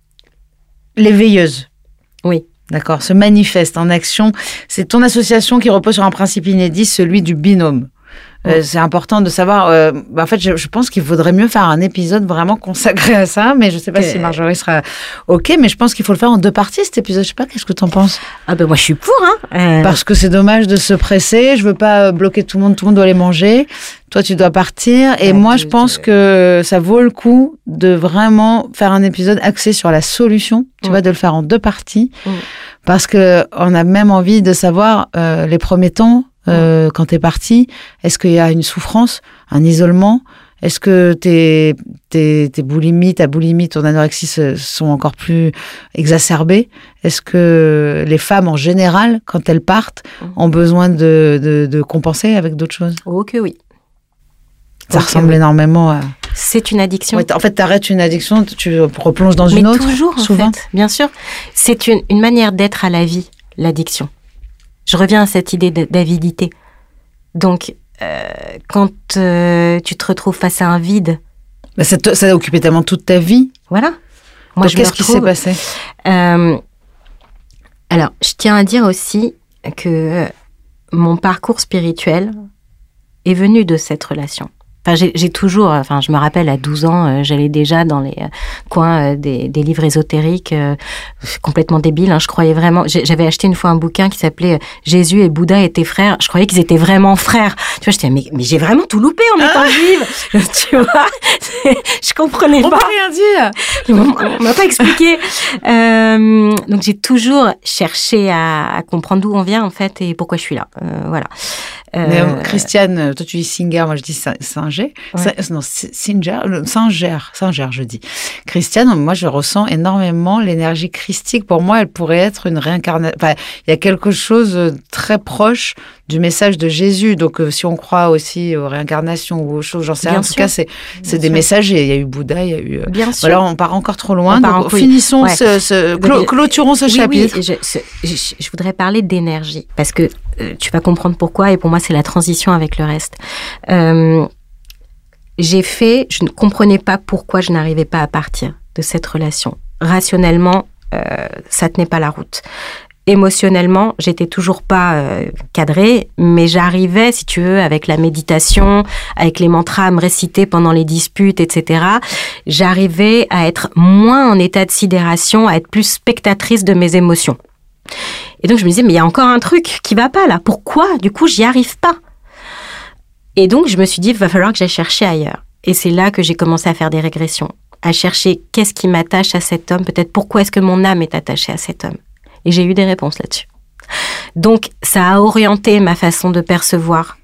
veilleuses. Oui. D'accord, se manifestent en action. C'est ton association qui repose sur un principe inédit, celui du binôme. C'est important de savoir... en fait, je pense qu'il faudrait mieux faire un épisode vraiment consacré à ça, mais je ne sais pas si Marjorie sera OK, mais je pense qu'il faut le faire en 2 parties, cet épisode. Je ne sais pas, qu'est-ce que tu en penses ? Ah ben moi, je suis pour. Hein. Parce que c'est dommage de se presser. Je ne veux pas bloquer tout le monde doit les manger. Toi, tu dois partir. Et moi, je pense que ça vaut le coup de vraiment faire un épisode axé sur la solution. Tu vois, de le faire en 2 parties. Parce que on a même envie de savoir les premiers temps, quand t'es parti, est-ce qu'il y a une souffrance, un isolement? Est-ce que tes boulimies, ta boulimie, ton anorexie sont encore plus exacerbées? Est-ce que les femmes, en général, quand elles partent, ont besoin de compenser avec d'autres choses? Oh que oui. Ça ressemble énormément à... C'est une addiction. Ouais, en fait, t'arrêtes une addiction, tu replonges dans une autre. Mais toujours, souvent. en fait, bien sûr. C'est une manière d'être à la vie, l'addiction. Je reviens à cette idée d'avidité. Donc, quand tu te retrouves face à un vide... Bah, ça a occupé tellement toute ta vie. Voilà. Moi, qu'est-ce qui s'est passé? Alors, je tiens à dire aussi que mon parcours spirituel est venu de cette relation. Enfin, j'ai toujours, je me rappelle à 12 ans, j'allais déjà dans les coins des livres ésotériques, complètement débiles. Hein, je croyais vraiment. J'avais acheté une fois un bouquin qui s'appelait Jésus et Bouddha étaient frères. Je croyais qu'ils étaient vraiment frères. Tu vois, j'étais mais j'ai vraiment tout loupé en étant juive. Tu vois, je comprenais pas. On peut rien dire. On m'a pas expliqué. Donc j'ai toujours cherché à comprendre d'où on vient en fait et pourquoi je suis là. Voilà. Mais Christiane, toi tu dis Singer, moi je dis Singer. Ouais. Non, Singer, je dis. Christiane, moi je ressens énormément l'énergie christique. Pour moi, elle pourrait être une réincarnation. Enfin, il y a quelque chose de très proche du message de Jésus. Donc, si on croit aussi aux réincarnations ou aux choses, j'en sais rien. En tout cas, c'est des messagers. Il y a eu Bouddha, il y a eu... Bien sûr. Alors, on part encore trop loin. Donc, finissons clôturons ce chapitre. Je voudrais parler d'énergie. Parce que tu vas comprendre pourquoi. Et pour moi, c'est la transition avec le reste. Je ne comprenais pas pourquoi je n'arrivais pas à partir de cette relation. Rationnellement, ça tenait pas la route. Émotionnellement, j'étais toujours pas cadrée, mais j'arrivais, si tu veux, avec la méditation, avec les mantras à me réciter pendant les disputes, etc. J'arrivais à être moins en état de sidération, à être plus spectatrice de mes émotions. Et donc je me disais, mais il y a encore un truc qui va pas là. Pourquoi, du coup, j'y arrive pas? Et donc je me suis dit, il va falloir que j'aille chercher ailleurs. Et c'est là que j'ai commencé à faire des régressions, à chercher qu'est-ce qui m'attache à cet homme, peut-être pourquoi est-ce que mon âme est attachée à cet homme. Et j'ai eu des réponses là-dessus. Donc, ça a orienté ma façon de percevoir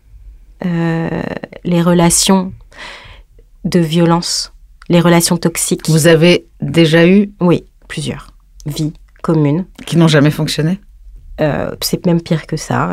les relations de violence, les relations toxiques. Vous avez déjà eu? Oui, plusieurs vies communes. Qui n'ont jamais fonctionné? C'est même pire que ça.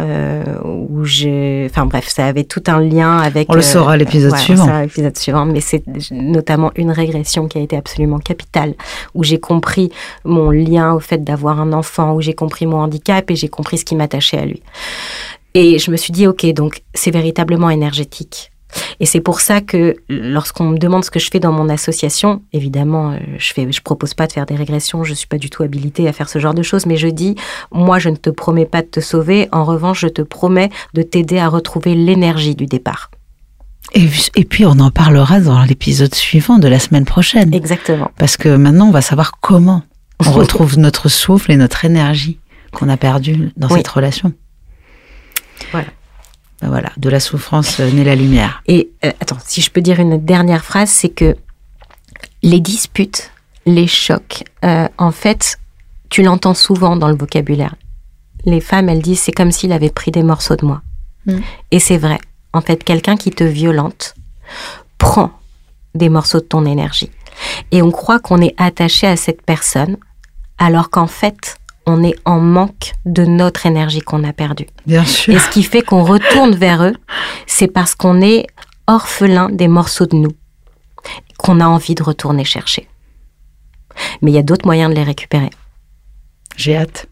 Enfin bref, ça avait tout un lien avec... On le saura à l'épisode suivant. On saura à l'épisode suivant, mais c'est notamment une régression qui a été absolument capitale, où j'ai compris mon lien au fait d'avoir un enfant, où j'ai compris mon handicap et j'ai compris ce qui m'attachait à lui. Et je me suis dit, ok, donc c'est véritablement énergétique. Et c'est pour ça que lorsqu'on me demande ce que je fais dans mon association, évidemment, je propose pas de faire des régressions, je suis pas du tout habilitée à faire ce genre de choses, mais je dis, moi, je ne te promets pas de te sauver, en revanche, je te promets de t'aider à retrouver l'énergie du départ. Et puis, on en parlera dans l'épisode suivant de la semaine prochaine. Exactement. Parce que maintenant, on va savoir comment on retrouve notre souffle et notre énergie qu'on a perdue dans cette relation. Voilà. Ben voilà, de la souffrance naît la lumière. Et attends, si je peux dire une dernière phrase, c'est que les disputes, les chocs, en fait, tu l'entends souvent dans le vocabulaire. Les femmes, elles disent, c'est comme s'il avait pris des morceaux de moi. Et c'est vrai. En fait, quelqu'un qui te violente prend des morceaux de ton énergie. Et on croit qu'on est attaché à cette personne, alors qu'en fait, on est en manque de notre énergie qu'on a perdue. Bien sûr. Et ce qui fait qu'on retourne vers eux, c'est parce qu'on est orphelin des morceaux de nous, qu'on a envie de retourner chercher. Mais il y a d'autres moyens de les récupérer. J'ai hâte.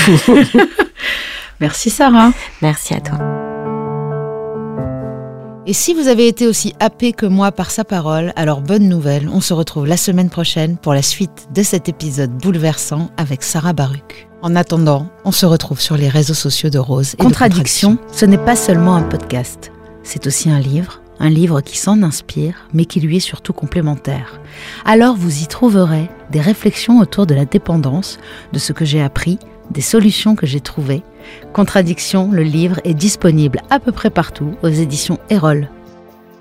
Merci Sarah. Merci à toi. Et si vous avez été aussi happé que moi par sa parole, alors bonne nouvelle, on se retrouve la semaine prochaine pour la suite de cet épisode bouleversant avec Sarah Baruch. En attendant, on se retrouve sur les réseaux sociaux de Rose et Contradiction, ce n'est pas seulement un podcast, c'est aussi un livre qui s'en inspire, mais qui lui est surtout complémentaire. Alors vous y trouverez des réflexions autour de la dépendance, de ce que j'ai appris, des solutions que j'ai trouvées. Contradiction, le livre est disponible à peu près partout aux éditions Erol.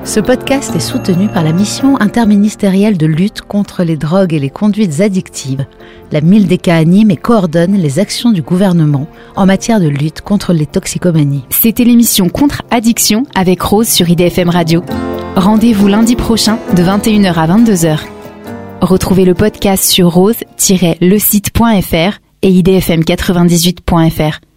Ce podcast est soutenu par la mission interministérielle de lutte contre les drogues et les conduites addictives. La Mildeca anime et coordonne les actions du gouvernement en matière de lutte contre les toxicomanies. C'était l'émission Contre-Addiction avec Rose sur IDFM Radio. Rendez-vous lundi prochain de 21h à 22h. Retrouvez le podcast sur rose-lesite.fr et idfm98.fr.